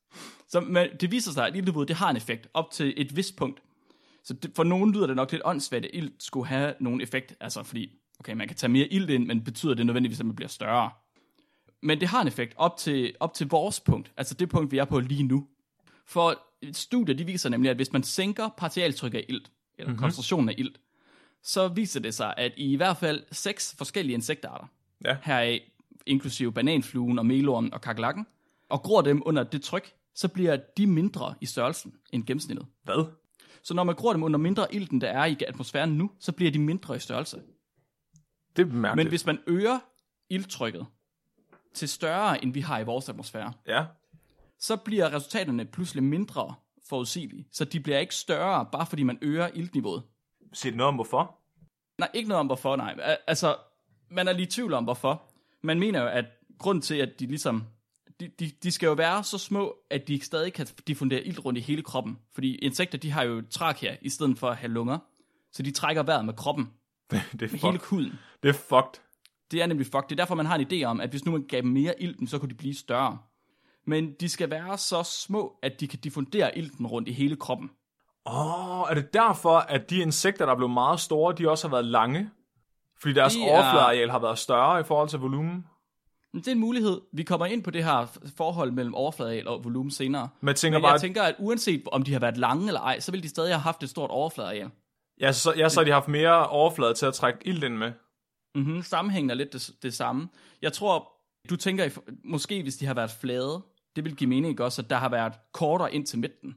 Men det viser sig, at iltniveauet, det har en effekt op til et vist punkt. Så for nogen lyder det nok lidt åndssvagt, at ilt skulle have nogen effekt. Altså fordi, okay, man kan tage mere ilt ind, men betyder det nødvendigvis, at man bliver større? Men det har en effekt op til vores punkt, altså det punkt, vi er på lige nu. For studier, de viser nemlig, at hvis man sænker partialtrykket af ilt, eller koncentrationen af ilt, så viser det sig, at i hvert fald 6 forskellige insektarter, heraf inklusive bananfluen og melormen og kakelakken, og gror dem under det tryk, så bliver de mindre i størrelsen end gennemsnittet. Hvad? Så når man gror dem under mindre ilten, der er i atmosfæren nu, så bliver de mindre i størrelse. Det er mærkeligt. Men hvis man øger ilttrykket til større, end vi har i vores atmosfære, så bliver resultaterne pludselig mindre forudsigelige. Så de bliver ikke større, bare fordi man øger iltniveauet. Siger det noget om hvorfor? Nej, ikke noget om hvorfor, nej. Altså, man er lige i tvivl om hvorfor. Man mener jo, at grunden til, at de ligesom... De skal jo være så små, at de stadig kan diffundere ilt rundt i hele kroppen. Fordi insekter, de har jo trakea, i stedet for at have lunger. Så de trækker vejret med kroppen. Det er med hele huden. Det er fucked. Det er nemlig fucked. Det er derfor, man har en idé om, at hvis nu man gav dem mere ilt, så kunne de blive større. Men de skal være så små, at de kan diffundere ilten rundt i hele kroppen. Er det derfor, at de insekter, der er blevet meget store, de også har været lange? Fordi deres overfladeareal har været større i forhold til volumen? Det er en mulighed. Vi kommer ind på det her forhold mellem overfladeareal og volumen senere. Men jeg tænker, at uanset om de har været lange eller ej, så vil de stadig have haft et stort overfladeareal. Ja, så har de haft mere overflade til at trække ilt ind med. Sammenhængen er lidt det samme. Jeg tror, du tænker, måske hvis de har været flade, det vil give mening ikke også, at der har været kortere ind til midten.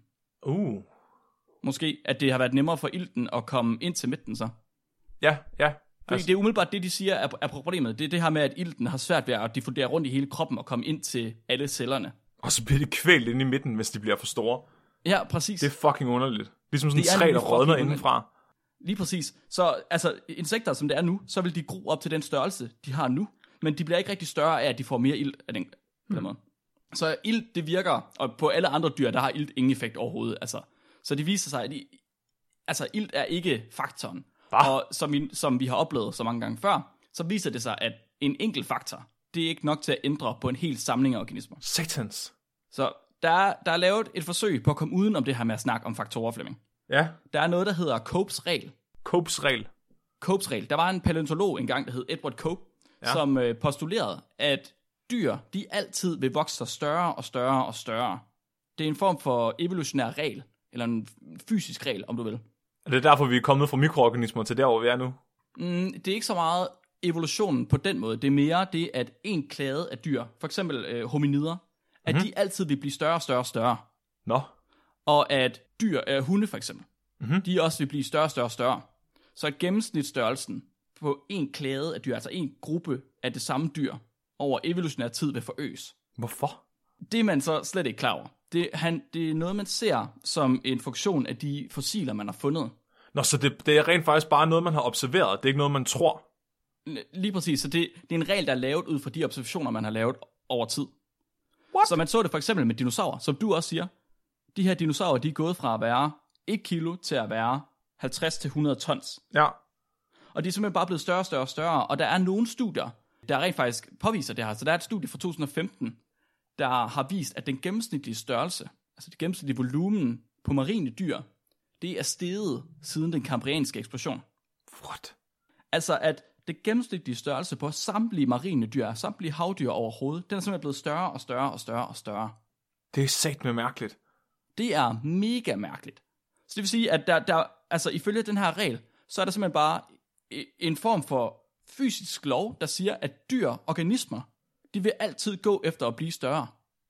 Måske, at det har været nemmere for ilten at komme ind til midten så. Ja. Fordi det er umiddelbart det, de siger er problemet. Det er det her med, at ilten har svært ved at diffundere rundt i hele kroppen og komme ind til alle cellerne. Og så bliver de kvælt inde i midten, hvis de bliver for store. Ja, præcis. Det er fucking underligt. Ligesom sådan en træ, der rådner indenfra. Lige præcis. Så altså, insekter, som det er nu, så vil de gro op til den størrelse, de har nu. Men de bliver ikke rigtig større af, at de får mere ilt af den måde. Så ilt, det virker, og på alle andre dyr, der har ilt ingen effekt overhovedet. Altså. Så det viser sig, at ilt er ikke faktoren. Og som vi har oplevet så mange gange før, så viser det sig, at en enkelt faktor, det er ikke nok til at ændre på en hel samling af organismer. Satans. Så der er lavet et forsøg på at komme uden om det her med at snakke om faktorer, Flemming. Ja. Der er noget, der hedder Copes regel. Copes regel. Der var en paleontolog engang, der hed Edward Cope, som postulerede, at dyr, de altid vil vokse sig større og større og større. Det er en form for evolutionær regel, eller en fysisk regel, om du vil. Og det er derfor, vi er kommet fra mikroorganismer til der, hvor vi er nu? Det er ikke så meget evolutionen på den måde. Det er mere det, at en klade af dyr, for eksempel hominider, at de altid vil blive større og større og større. Nå. Og at hunde for eksempel, de også vil blive større og større og større. Så gennemsnitsstørrelsen på en klade af dyr, altså en gruppe af det samme dyr, over evolutionær tid vil forøges. Hvorfor? Det er man så slet ikke klar over. Det er noget, man ser som en funktion af de fossiler, man har fundet. Nå, så det er rent faktisk bare noget, man har observeret. Det er ikke noget, man tror. Lige præcis. Så det er en regel, der er lavet ud fra de observationer, man har lavet over tid. What? Så man så det for eksempel med dinosaurer, som du også siger. De her dinosaurer, de er gået fra at være 1 kilo til at være 50-100 tons. Ja. Og de er simpelthen bare blevet større og større og større. Og der er nogle studier, der rent faktisk påviser det her. Så der er et studie fra 2015, der har vist, at den gennemsnitlige størrelse, altså det gennemsnitlige volumen på marine dyr, det er steget siden den kambrianske eksplosion. What? Altså at det gennemsnitlige størrelse på samtlige marine dyr, samtlige havdyr overhovedet, den er simpelthen blevet større og større og større og større. Det er satme mærkeligt. Det er mega mærkeligt. Så det vil sige, at der altså ifølge den her regel, så er der simpelthen bare en form for fysisk lov, der siger, at dyr, organismer, de vil altid gå efter at blive større.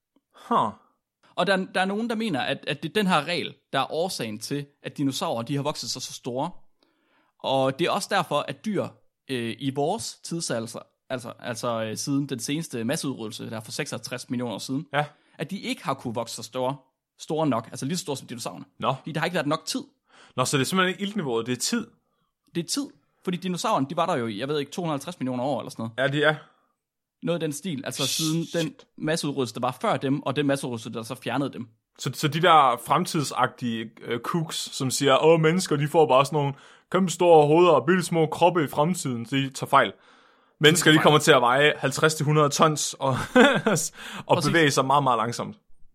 Og der er nogen, der mener, at det er den her regel, der er årsagen til, at dinosaurer, de har vokset sig så store. Og det er også derfor, at dyr i vores tidsalder, altså siden den seneste masseudryddelse, der er for 66 millioner år siden, at de ikke har kunne vokse sig store nok, altså lige så store som dinosaurerne. Fordi der har ikke været nok tid. Nå, så det er simpelthen ikke iltniveauet, det er tid? Det er tid, fordi dinosaurerne, de var der jo i, 250 millioner år eller sådan noget. Ja, de er. Noget af den stil, altså siden den masseudryddelse, der var før dem, og den masseudryddelse, der så fjernede dem. Så de der fremtidsagtige cooks, som siger, mennesker, de får bare sådan nogle kæmpe store hoveder og bitte små kroppe i fremtiden, de tager fejl. Mennesker, de kommer til at veje 50-100 tons og bevæge sig meget, meget langsomt.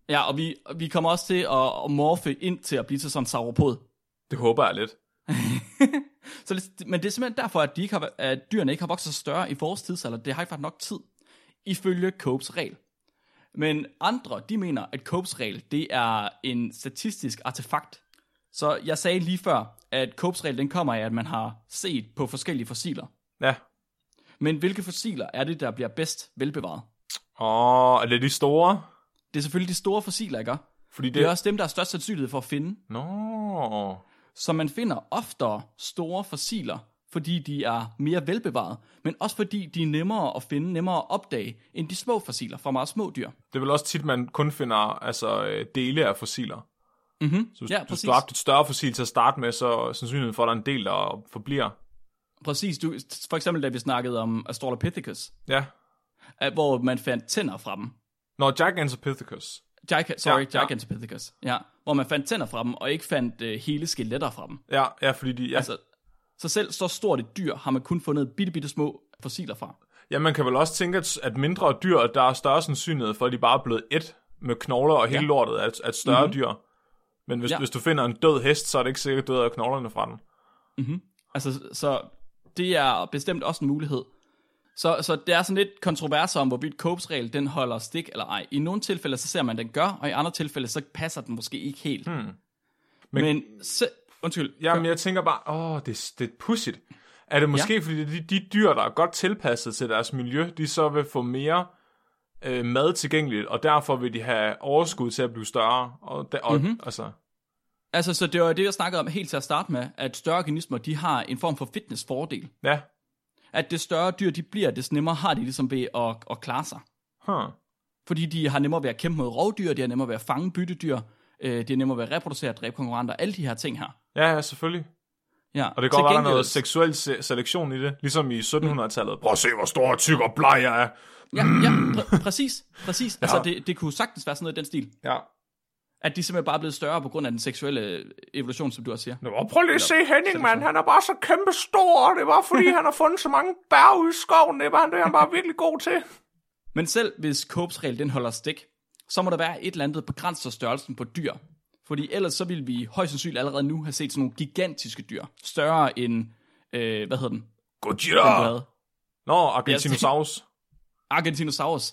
Ja, og vi kommer også til at morfe ind til at blive til sådan en sauropod. Det håber jeg lidt. Men det er simpelthen derfor, at dyrene ikke har vokset større i vores tidsalder. Det har ikke været nok tid, ifølge Coates regel. Men andre, de mener, at Coates regel, det er en statistisk artefakt. Så jeg sagde lige før, at Coates regel, den kommer af, at man har set på forskellige fossiler. Ja. Men hvilke fossiler er det, der bliver bedst velbevaret? Er det de store? Det er selvfølgelig de store fossiler, ikke? Fordi det er også dem, der er størst sandsynlighed for at finde. Nå. Så man finder oftere store fossiler, fordi de er mere velbevaret, men også fordi de er nemmere at finde, nemmere at opdage, end de små fossiler fra meget små dyr. Det er vel også tit, man kun finder dele af fossiler. Mm-hmm. Så hvis du har haft et større fossil til at starte med, så er sandsynligheden for, at der er en del, der forbliver. Præcis. For eksempel, da vi snakkede om Australopithecus. Ja. Hvor man fandt tænder fra dem. Gigantopithecus. Gigantopithecus. Ja, hvor man fandt tænder fra dem, og ikke fandt hele skeletter fra dem. Ja, fordi de... Ja. Altså, så selv så stort et dyr har man kun fundet bitte små fossiler fra. Ja, man kan vel også tænke, at mindre dyr, der er større sandsynlighed for, at de bare er blevet et med knogler og hele lortet af et større dyr. Men hvis du finder en død hest, så er det ikke sikkert død af knoglerne fra den. Mm-hmm. Altså, så det er bestemt også en mulighed. Så det er sådan lidt kontroverser om, hvorvidt Coates regel, den holder stik eller ej. I nogle tilfælde, så ser man, den gør, og i andre tilfælde, så passer den måske ikke helt. Men undskyld. Jamen, jeg tænker bare, det er pudsigt. Er det måske, fordi de dyr, der er godt tilpasset til deres miljø, de så vil få mere mad tilgængeligt, og derfor vil de have overskud til at blive større. Altså, så det var det, jeg snakkede om helt til at starte med, at større organismer, de har en form for fitnessfordel. Ja. At det større dyr, de bliver, des nemmere har de ligesom ved at klare sig. Fordi de har nemmere ved at kæmpe mod rovdyr, de har nemmere ved at fange byttedyr, de har nemmere ved at reproducere, dræbe konkurrenter, alle de her ting her. Ja, selvfølgelig. Ja. Og det kan godt være noget seksuel selektion i det, ligesom i 1700-tallet. Prøv at se, hvor stor, tyk og bleg jeg er. Præcis. Ja. Altså, det kunne sagtens være sådan noget i den stil. Ja. At de simpelthen bare er blevet større på grund af den seksuelle evolution, som du også siger. Prøv lige at se Henning, mand. Han er bare så kæmpe stor. Det var fordi, han har fundet så mange bær ude i skoven. Det er han bare virkelig god til. Men selv hvis Coates regel, den holder stik, så må der være et eller andet begrænset størrelsen på dyr. Fordi ellers så vil vi højst sandsynligt allerede nu have set sådan nogle gigantiske dyr. Større end, hvad hedder den? Godzilla! Argentinosaurus. Argentinosaurus.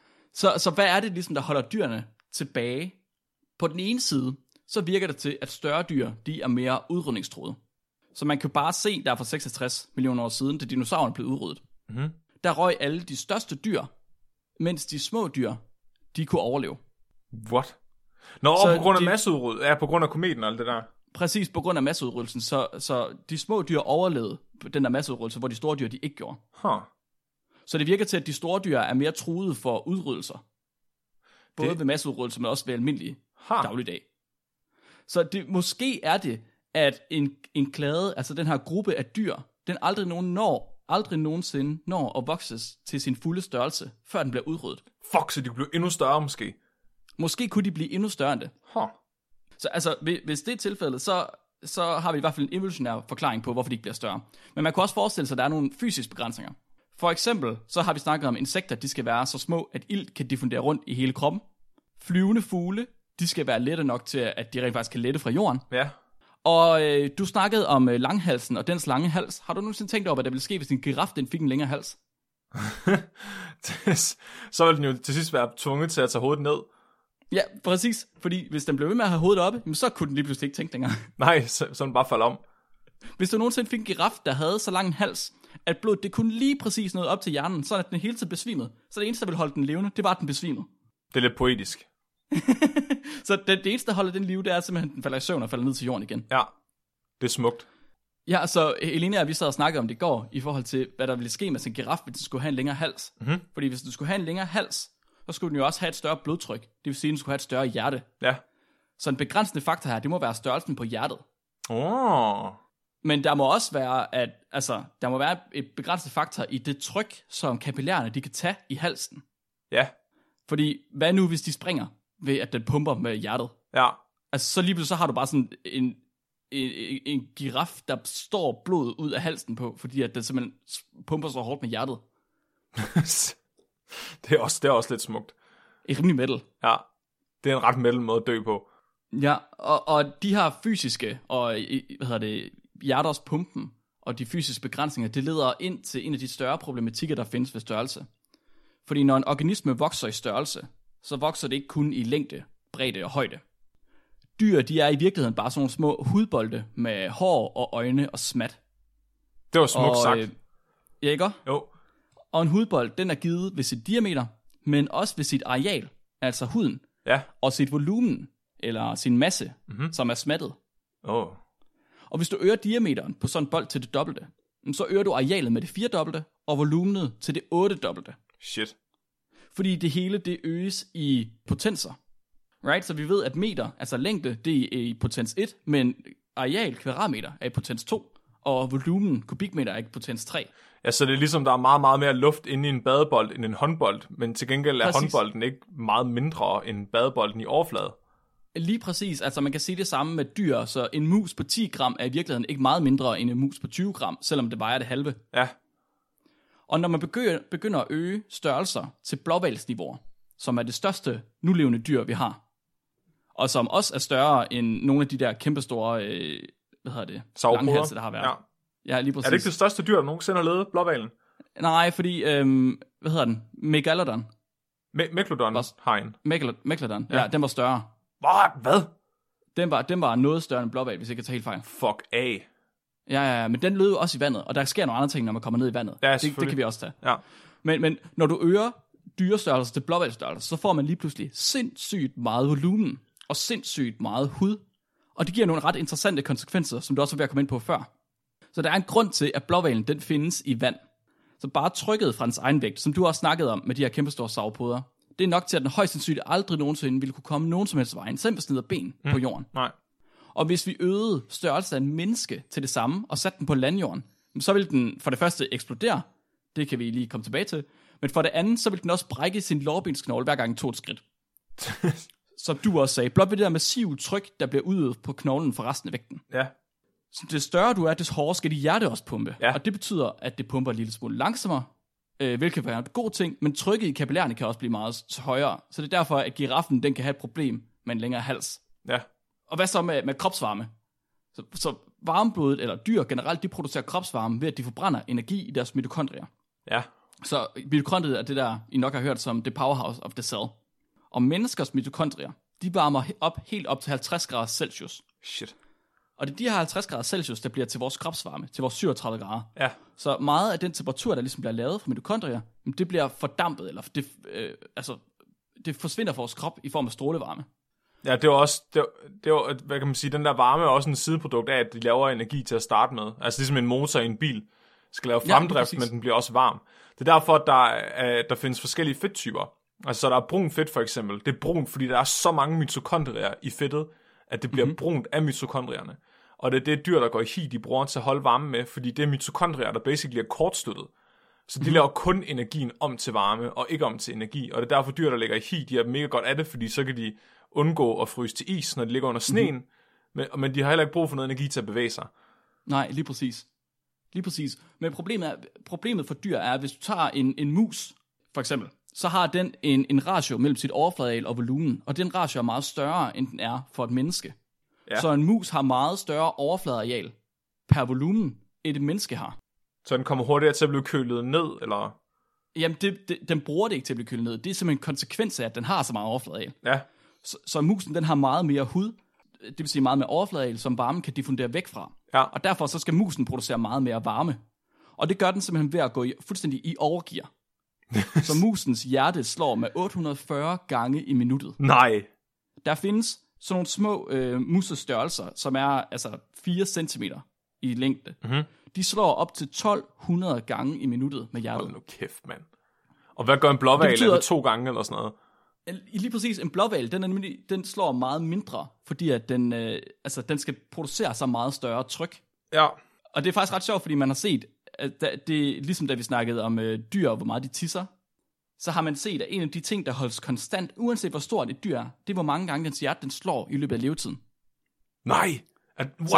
Så hvad er det ligesom, der holder dyrene tilbage? På den ene side, så virker det til, at større dyr, de er mere udrydningstruede. Så man kan bare se, der for 66 millioner år siden, da dinosaurerne blev udryddet. Mm-hmm. Der røg alle de største dyr, mens de små dyr, de kunne overleve. What? På grund af masseudryddelsen, ja, på grund af kometen og alt det der. Præcis, på grund af masseudryddelsen, så de små dyr overlevede den der masseudryddelse, hvor de store dyr, de ikke gjorde. Så det virker til, at de store dyr er mere truede for udryddelser. Både ved masseudryddelse, men også ved almindelig dagligdag. Så måske er det, at en klade, altså den her gruppe af dyr, den aldrig nogensinde når at vokses til sin fulde størrelse, før den bliver udryddet. Fuck, så de bliver endnu større måske. Måske kunne de blive endnu større end det. Så altså, hvis det er tilfældet, så har vi i hvert fald en evolutionær forklaring på, hvorfor de ikke bliver større. Men man kan også forestille sig, at der er nogle fysiske begrænsninger. For eksempel, så har vi snakket om insekter, de skal være så små, at ilt kan diffundere rundt i hele kroppen. Flyvende fugle, de skal være lette nok til, at de rent faktisk kan lette fra jorden. Ja. Og du snakkede om langhalsen og dens lange hals. Har du nogensinde tænkt over, hvad der ville ske, hvis en giraf den fik en længere hals? Så ville den jo til sidst være tvunget til at tage hovedet ned. Ja, præcis. Fordi hvis den blev ved med at have hovedet oppe, så kunne den lige pludselig ikke tænke længere. Nej, så den bare falder om. Hvis du nogensinde fik en giraf, der havde så lang en hals, at blodet det kunne lige præcis noget op til hjernen, så at den hele tiden besvimede. Så det eneste, der ville holde den levende, det var, at den besvimede. Det er lidt poetisk. Så det eneste, der holder den liv, det er simpelthen, at den falder i søvn og falder ned til jorden igen. Ja, det er smukt. Ja, så Elena og vi sad og snakkede om det i går, i forhold til, hvad der ville ske med sådan en giraf, hvis den skulle have en længere hals. Mm-hmm. Fordi hvis den skulle have en længere hals, så skulle den jo også have et større blodtryk. Det vil sige, at den skulle have et større hjerte. Ja. Så en begrænsende faktor her, det må være størrelsen på hjertet. Men der må også være, der må være et begrænsende faktor i det tryk, som kapillærerne de kan tage i halsen. Ja. Fordi, hvad nu, hvis de springer ved, at den pumper med hjertet? Ja. Altså, så lige pludselig så har du bare sådan en giraf, der står blodet ud af halsen på, fordi at den simpelthen pumper så hårdt med hjertet. Det er også lidt smukt. I rimelig metal. Ja. Det er en ret metal måde at dø på. Ja, og de her fysiske og, hjerters pumpen og de fysiske begrænsninger, det leder ind til en af de større problematikker, der findes ved størrelse. Fordi når en organisme vokser i størrelse, så vokser det ikke kun i længde, bredde og højde. Dyr, de er i virkeligheden bare sådan nogle små hudbolde med hår og øjne og smat. Det var smukt sagt. Ja, ikke? Jo. Og en hudbold, den er givet ved sit diameter, men også ved sit areal, altså huden, og sit volumen, eller sin masse, som er smattet. Og hvis du øger diameteren på sådan en bold til det dobbelte, så øger du arealet med det 4-dobbelte, og volumenet til det 8-dobbelte. Shit. Fordi det hele, det øges i potenser. Right? Så vi ved, at meter, altså længde, det er i potens 1, men areal, kvadratmeter, er i potens 2, og volumen, kubikmeter, er i potens 3. Ja, så det er ligesom, der er meget, meget mere luft inde i en badebold end en håndbold, men til gengæld er håndbolden ikke meget mindre end badebolden i overflade. Lige præcis, altså man kan sige det samme med dyr, så en mus på 10 gram er i virkeligheden ikke meget mindre end en mus på 20 gram, selvom det vejer det halve. Ja. Og når man begynder at øge størrelser til blåhvalsniveauer, som er det største nulevende dyr, vi har, og som også er større end nogle af de der kæmpestore, langhalse, der har været. Ja, lige præcis. Er det ikke det største dyr, der nogensinde har levet, blåhvalen? Nej, fordi, Megalodon. Megalodon-hajen. Megalodon, ja, den var større. Hvad? Den var noget større end blåhval, hvis jeg kan tage helt fejl. Fuck af. Ja, men den lød jo også i vandet, og der sker nogle andre ting, når man kommer ned i vandet. Ja, det kan vi også tage. Ja. Men når du øger dyrestørrelse til blåhvalstørrelse, så får man lige pludselig sindssygt meget volumen, og sindssygt meget hud. Og det giver nogle ret interessante konsekvenser, som du også var ved at komme ind på før. Så der er en grund til, at blåhvalen den findes i vand. Så bare trykket fra dens egen vægt, som du også snakkede om med de her kæmpestore sauropoder, det er nok til, at den højst sandsynligt aldrig nogensinde ville kunne komme nogen som helst vejen, selv hvis den hedder ben på jorden. Nej. Og hvis vi øgede størrelsen af en menneske til det samme, og satte den på landjorden, så ville den for det første eksplodere. Det kan vi lige komme tilbage til. Men for det andet, så ville den også brække sin lårbensknogle hver gang den tog et skridt. Som du også sagde, blot ved det der massive tryk, der bliver udøvet på knoglen for resten af vægten. Ja. Så det større du er, des hårdere skal dit hjerte også pumpe. Ja. Og det betyder, at det pumper en lille smule langsommere, hvilket er en god ting, men trykket i kapillærerne kan også blive meget højere. Så det er derfor, at giraffen den kan have et problem med en længere hals. Ja. Og hvad så med kropsvarme? Så varmeblodet, eller dyr generelt, de producerer kropsvarme ved, at de forbrænder energi i deres mitokondrier. Ja. Så mitokondriet er det der, I nok har hørt som the powerhouse of the cell. Og menneskers mitokondrier, de varmer helt op til 50 grader Celsius. Shit. Og det er de her 50 grader Celsius, der bliver til vores kropsvarme, til vores 37 grader. Ja. Så meget af den temperatur, der ligesom bliver lavet fra mitokondrier, det bliver fordampet, eller det forsvinder fra vores krop i form af strålevarme. Ja, det var, hvad kan man sige, den der varme er også en sideprodukt af, at de laver energi til at starte med. Altså ligesom en motor i en bil skal lave fremdrift, men den bliver også varm. Det er derfor, at der findes forskellige fedttyper. Altså så der er brun fedt for eksempel. Det er brun, fordi der er så mange mitokondrier i fedtet, at det bliver brunt af mitokondrierne. Og det er det dyr, der går i hi, de bruger til at holde varme med, fordi det er mitokondrier, der basically er kortsluttet. Så de laver kun energien om til varme, og ikke om til energi. Og det er derfor dyr, der ligger i hi, de er mega godt af det, fordi så kan de undgå at fryse til is, når de ligger under sneen. Men de har heller ikke brug for noget energi til at bevæge sig. Nej, lige præcis. Lige præcis. Men problemet for dyr er, at hvis du tager en mus, for eksempel, så har den en ratio mellem sit overfladeareal og volumen, og den ratio er meget større, end den er for et menneske. Ja. Så en mus har meget større overfladeareal per volumen, end et menneske har. Så den kommer hurtigere til at blive kølet ned, eller? Jamen, den bruger det ikke til at blive kølet ned. Det er simpelthen en konsekvens af, at den har så meget overfladeareal. Ja. Så musen, den har meget mere hud, det vil sige meget mere overfladeareal, som varmen kan diffundere væk fra. Ja. Og derfor så skal musen producere meget mere varme. Og det gør den simpelthen ved at gå fuldstændig i overgear. Så musens hjerte slår med 840 gange i minuttet. Nej. Der findes sådan nogle små musestørrelser, som er altså 4 cm i længde. Mm-hmm. De slår op til 1200 gange i minuttet med hjertet. Hold nu kæft, mand. Og hvad gør en blåhval? Er det 2 gange eller sådan noget? Lige præcis, en blåhval, den slår meget mindre, fordi at den skal producere så meget større tryk. Ja. Og det er faktisk ret sjovt, fordi man har set, at det ligesom da vi snakkede om dyr, hvor meget de tisser, så har man set, at en af de ting, der holdes konstant, uanset hvor stort et dyr er, det er, hvor mange gange dens hjerte den slår i løbet af levetiden. Nej! Så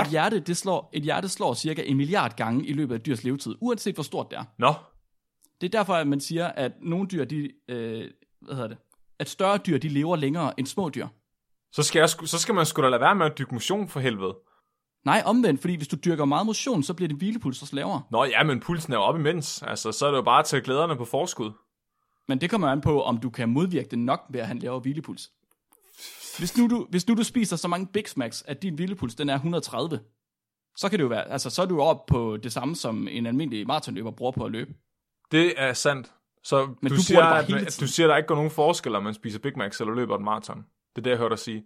et hjerte slår cirka 1 milliard gange i løbet af dyrs levetid, uanset hvor stort det er. Nå. Det er derfor, at man siger, at nogle dyr, at større dyr, de lever længere end små dyr. Så skal man sgu da lade være med at dyrke motion for helvede. Nej, omvendt, fordi hvis du dyrker meget motion, så bliver din hvilepuls også lavere. Nå ja, men pulsen er jo op imens. Altså, så er det jo bare at tage glæderne på forskud. Men det kommer an på, om du kan modvirke det nok ved at have en lavere hvilepuls. Hvis nu du spiser så mange Big Macs, at din hvilepuls den er 130, så kan det jo være, altså så er du oppe på det samme, som en almindelig maratonløber bruger på at løbe. Det er sandt. Så men du siger, der ikke går nogen forskel, om man spiser Big Macs eller løber et maraton. Det er det, jeg hørte dig sige.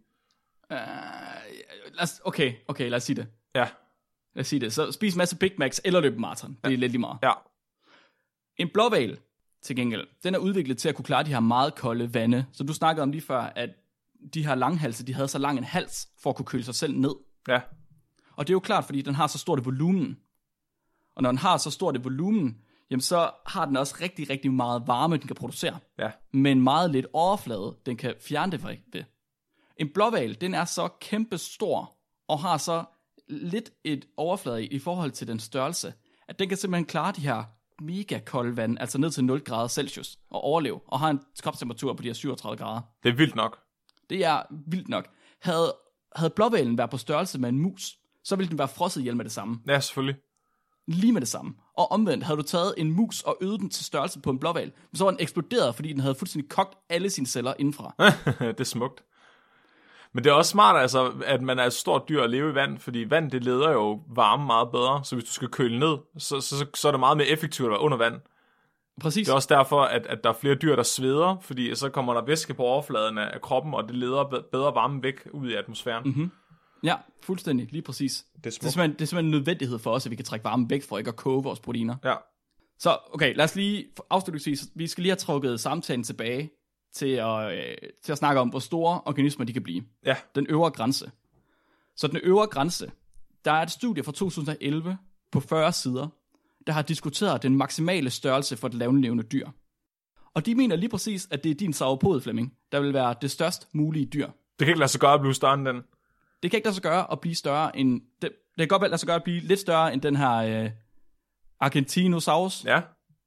Okay, lad os sige det. Ja. Lad os sige det. Så spis en masse Big Macs eller løb maraton. Det er lidt lige meget. Ja. En blåhval, til gengæld, den er udviklet til at kunne klare de her meget kolde vande. Så du snakkede om lige før, at de her langhalse, de havde så lang en hals, for at kunne køle sig selv ned. Ja. Og det er jo klart, fordi den har så stort et volumen. Og når den har så stort et volumen, jamen så har den også rigtig, rigtig meget varme, den kan producere. Ja. Men meget lidt overflade, den kan fjerne det ved. En blåhval, den er så kæmpe stor, og har så lidt et overflade i forhold til den størrelse, at den kan simpelthen klare de her mega kolde vand, altså ned til 0 grader Celsius, og overleve, og har en kropstemperatur på de her 37 grader. Det er vildt nok. Det er vildt nok. Havde blåhvalen været på størrelse med en mus, så ville den være frosset ihjel med det samme. Ja, selvfølgelig. Lige med det samme. Og omvendt, havde du taget en mus og øget den til størrelse på en blåhval, så var den eksploderet, fordi den havde fuldstændig kogt alle sine celler indenfra. Det er smukt. Men det er også smart, altså, at man er et stort dyr at leve i vand, fordi vand, det leder jo varme meget bedre, så hvis du skal køle ned, så er det meget mere effektivt at være under vand. Præcis. Det er også derfor, at der er flere dyr, der sveder, fordi så kommer der væske på overfladen af kroppen, og det leder bedre varme væk ud i atmosfæren. Mm-hmm. Ja, fuldstændig, lige præcis. Det er simpelthen en nødvendighed for os, at vi kan trække varme væk for ikke at koge vores proteiner. Ja. Så okay, lad os lige afslutningsvis, vi skal lige have trukket samtalen tilbage til at snakke om, hvor store organismer de kan blive. Ja. Den øvre grænse. Så den øvre grænse, der er et studie fra 2011 på 40 sider, der har diskuteret den maksimale størrelse for det lavlevende dyr. Og de mener lige præcis, at det er din sauropod, Flemming, der vil være det størst mulige dyr. Det kan ikke lade sig gøre at blive større end den. Det kan ikke lade sig gøre at blive større end... Det kan godt lade sig gøre at blive lidt større end den her Argentinosaurus. Ja.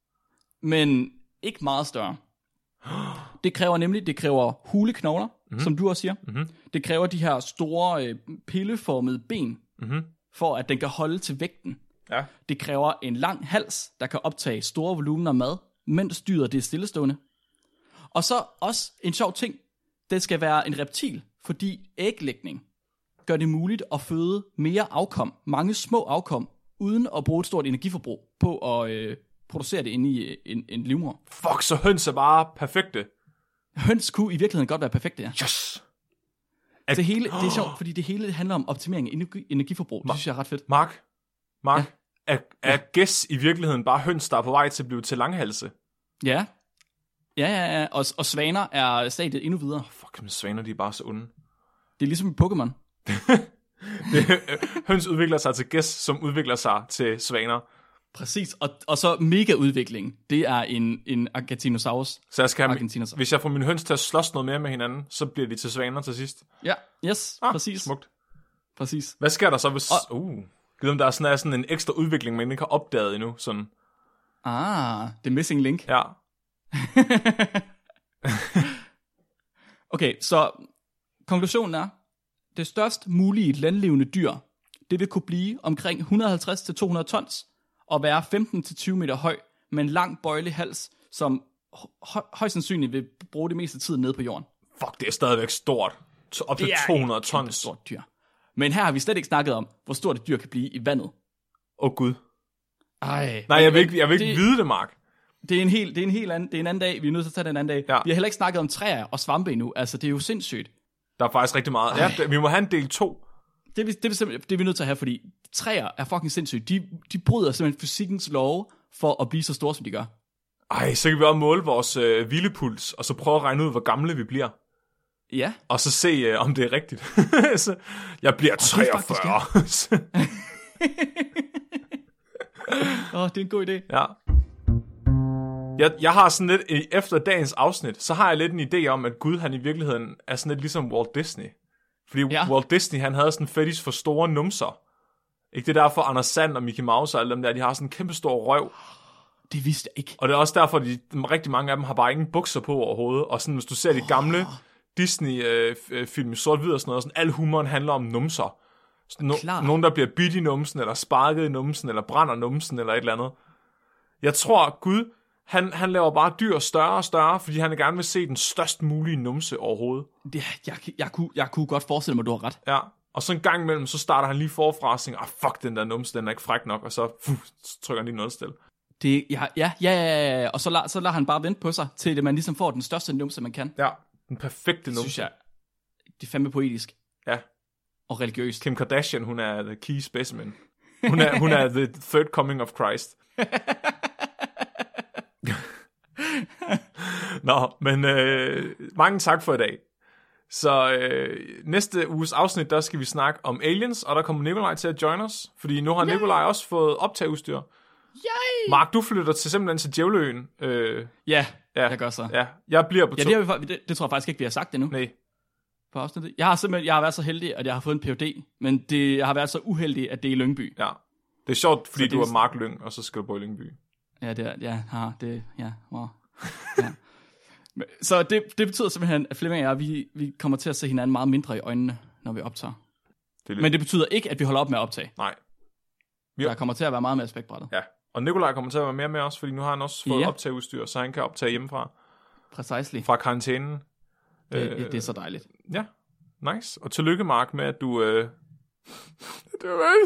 Men ikke meget større. Det kræver huleknogler, som du også siger. Mm-hmm. Det kræver de her store pilleformede ben, for at den kan holde til vægten. Ja. Det kræver en lang hals, der kan optage store volumener mad, mens dyret det er stillestående. Og så også en sjov ting. Det skal være en reptil, fordi æglægning gør det muligt at føde mere afkom, mange små afkom, uden at bruge et stort energiforbrug på at producere det inde i en livmor. Fuck, så høns er bare perfekte. Høns kunne i virkeligheden godt være perfekte, ja. Yes! Det er sjovt, fordi det hele handler om optimering af energiforbrug. Det synes jeg er ret fedt. Mark, ja. Er gæs i virkeligheden bare høns, der er på vej til at blive til langhalse? Ja. Ja. Og svaner er stadiet endnu videre. Fuck, men svaner, de er bare så onde. Det er ligesom i Pokémon. Høns udvikler sig til gæs, som udvikler sig til svaner. Præcis, og så mega udvikling, det er en Argentinosaurus. Så hvis jeg får mine høns til at slås noget mere med hinanden, så bliver de til svaner til sidst. Ja, yes, præcis. Smukt. Præcis. Hvad sker der så, hvis... Givet om der er sådan en ekstra udvikling, man ikke har opdaget endnu. Sådan. The missing link. Ja. Okay, så konklusionen er, det størst mulige landlevende dyr, det vil kunne blive omkring 150-200 tons, og være 15-20 meter høj, med en lang bøjelig hals, som højst sandsynligt vil bruge det meste tid nede på jorden. Fuck, det er stadigvæk stort. Op til 200 tons. Det er stort dyr. Men her har vi slet ikke snakket om, hvor stort et dyr kan blive i vandet. Gud. Nej, jeg vil ikke vide det, Mark. Det er en anden dag. Vi er nødt til at tage den anden dag. Ja. Vi har heller ikke snakket om træer og svampe endnu. Altså, det er jo sindssygt. Der er faktisk rigtig meget. Ja, vi må have en del 2. Det er vi nødt til at have, fordi træer er fucking sindssygt. De bryder simpelthen fysikkens love for at blive så store, som de gør. Så kan vi også måle vores hvilepuls, og så prøve at regne ud, hvor gamle vi bliver. Ja. Og så se, om det er rigtigt. Så jeg bliver 43. Det er en god idé. Ja. Jeg har sådan lidt, efter dagens afsnit, så har jeg lidt en idé om, at Gud, han i virkeligheden er sådan lidt ligesom Walt Disney. Fordi Walt Disney, han havde sådan en fetish for store numser. Ikke det derfor Anders Sand og Mickey Mouse og alle dem der, de har sådan en kæmpe stor røv. Det vidste jeg ikke. Og det er også derfor, at rigtig mange af dem har bare ingen bukser på overhovedet. Og sådan, hvis du ser de gamle Disney-film i sort-hvid og sådan noget, sådan, al humoren handler om numser. Nogen, der bliver bidt i numsen, eller sparket i numsen, eller brænder numsen, eller et eller andet. Jeg tror, Gud, han laver bare dyr større og større, fordi han gerne vil se den størst mulige numse overhovedet. Jeg kunne godt forestille mig, at du har ret. Ja, og så en gang imellem, så starter han lige forfra og tænker, fuck den der numse, den er ikke fræk nok, og så trykker han lige noget stil. Ja, og så lader han bare vente på sig, til det man ligesom får den største numse, man kan. Ja, den perfekte numse. Synes jeg, det er fandme poetisk. Ja. Og religiøst. Kim Kardashian, hun er the key specimen. Hun er the third coming of Christ. Nå, men mange tak for i dag. Så næste uges afsnit, der skal vi snakke om aliens, og der kommer Nikolaj til at join os, fordi nu har Nikolaj også fået optageudstyr. Yay! Mark, du flytter simpelthen til Djævleøen. Ja, jeg gør så. Ja, jeg bliver på det tror jeg faktisk ikke, vi har sagt endnu. Nej. På afsnittet. Jeg har været så heldig, at jeg har fået en Ph.D., men jeg har været så uheldig, at det er i Lyngby. Ja, det er sjovt, fordi du er Mark Lyng, og så skal du bo i Lyngby. Ja, wow. Ja. Så det betyder simpelthen, at Flemming og jeg, vi kommer til at se hinanden meget mindre i øjnene, når vi optager. Men det betyder ikke, at vi holder op med at optage. Nej. Der kommer til at være meget mere spækbrættet. Ja, og Nikolaj kommer til at være mere med os, fordi nu har han også fået optageudstyr, så han kan optage hjemmefra. Precisely. Fra karantænen. Det er så dejligt. Ja, nice. Og tillykke, Mark, med at du... Det var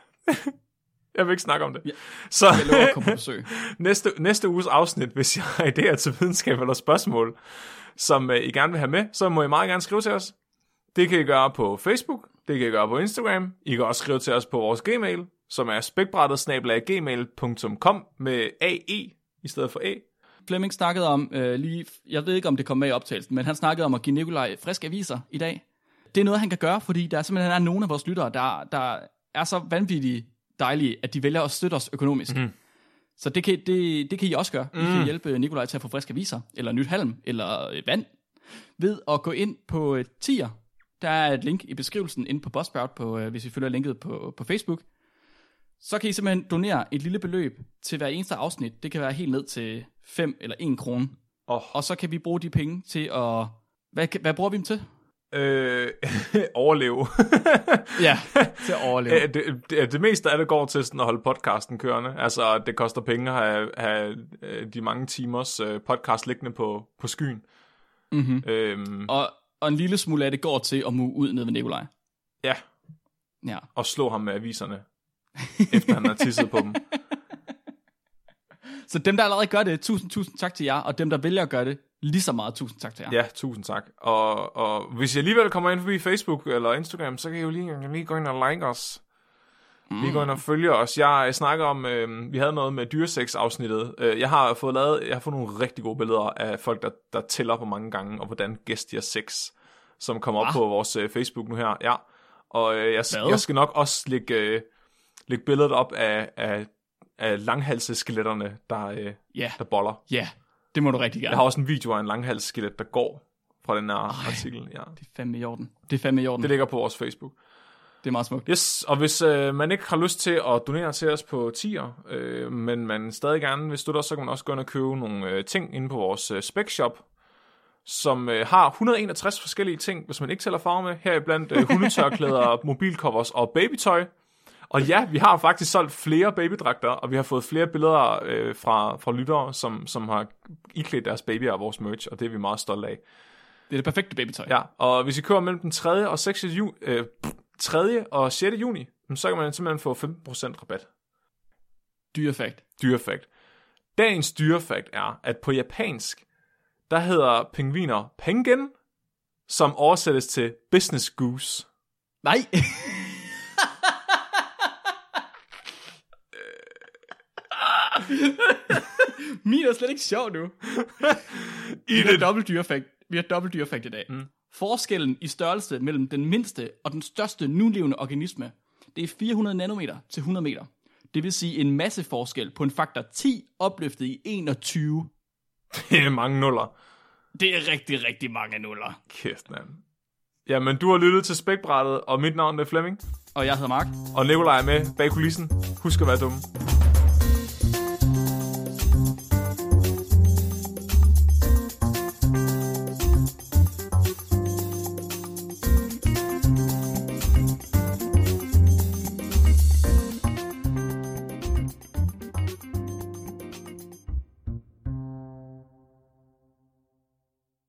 jeg vil ikke snakke om det. Ja. Så jeg lover at komme på besøg. næste uges afsnit, hvis jeg har idéer til videnskab eller spørgsmål, som I gerne vil have med, så må I meget gerne skrive til os. Det kan I gøre på Facebook, det kan I gøre på Instagram. I kan også skrive til os på vores Gmail, som er spækbrættet@gmail.com med AE i stedet for A. Flemming snakkede om, jeg ved ikke om det kom med i optagelsen, men han snakkede om at give Nikolaj friske aviser i dag. Det er noget, han kan gøre, fordi der simpelthen er nogle af vores lyttere, der er så vanvittigt dejlige, at de vælger at støtte os økonomisk. Mm. Så det kan I også gøre. I kan hjælpe Nikolaj til at få friske aviser, eller nyt halm, eller vand, ved at gå ind på Tier. Der er et link i beskrivelsen inde på Buzzsprout, hvis I følger linket på Facebook. Så kan I simpelthen donere et lille beløb til hver eneste afsnit. Det kan være helt ned til 5 eller 1 krone. Og så kan vi bruge de penge til at... Hvad bruger vi dem til? Overleve. Ja, til at overleve. Det meste af det går til sådan at holde podcasten kørende. Altså, det koster penge at have de mange timers podcast liggende på skyen. Mm-hmm. Og en lille smule af det går til at mue ud ned ved Nikolaj. Ja. Ja. Og slå ham med aviserne, efter han har tisset på dem. Så dem, der allerede gør det, tusind tak til jer. Og dem, der vælger at gøre det, lige så meget tusind tak til jer. Ja, tusind tak. Og hvis I alligevel kommer ind forbi Facebook eller Instagram, så kan I jo lige gå ind og like os. Lige gå ind og følge os. Jeg snakker om, vi havde noget med dyresex-afsnittet. Jeg har fået nogle rigtig gode billeder af folk, der tæller hvor mange gange, og hvordan gæst de har sex, som kommer op på vores Facebook nu her. Ja. Og jeg skal nok også lægge billedet op af langhalseskeletterne, der boller. Ja, det må du rigtig gerne. Jeg har også en video af en langhalsskelet, der går fra den her artikel. Ja. Det er fandme i orden. Det ligger på vores Facebook. Det er meget smukt. Yes, og hvis man ikke har lyst til at donere til os på Tier, men man stadig gerne vil støtte os, så kan man også gå ind og købe nogle ting inde på vores Spec Shop, som har 161 forskellige ting, hvis man ikke tæller farve med. Heriblandt hundetørklæder, mobilcovers og babytøj. Og ja, vi har faktisk solgt flere babydragter, og vi har fået flere billeder fra lyttere, som har iklædt deres babyer af vores merch, og det er vi meget stolte af. Det er det perfekte babytøj. Ja, og hvis I køber mellem den 3. og 6. juni, så kan man simpelthen få 15% rabat. Dyrefakt. Dagens dyrefakt er, at på japansk, der hedder pingviner pengen, som oversættes til business goose. Nej! Min er slet ikke sjov nu. Vi har dobbelt dyrefakt i dag. Forskellen i størrelse mellem den mindste og den største nulevende organisme, det er 400 nanometer til 100 meter. Det vil sige en masse forskel på en faktor 10 opløftet i 21. Det er mange nuller. Det er rigtig, rigtig mange nuller. Kæft, mand. Jamen, du har lyttet til Spækbrættet, og mit navn er Flemming. Og jeg hedder Mark. Og Nikolaj er med bag kulissen. Husk at være dumme.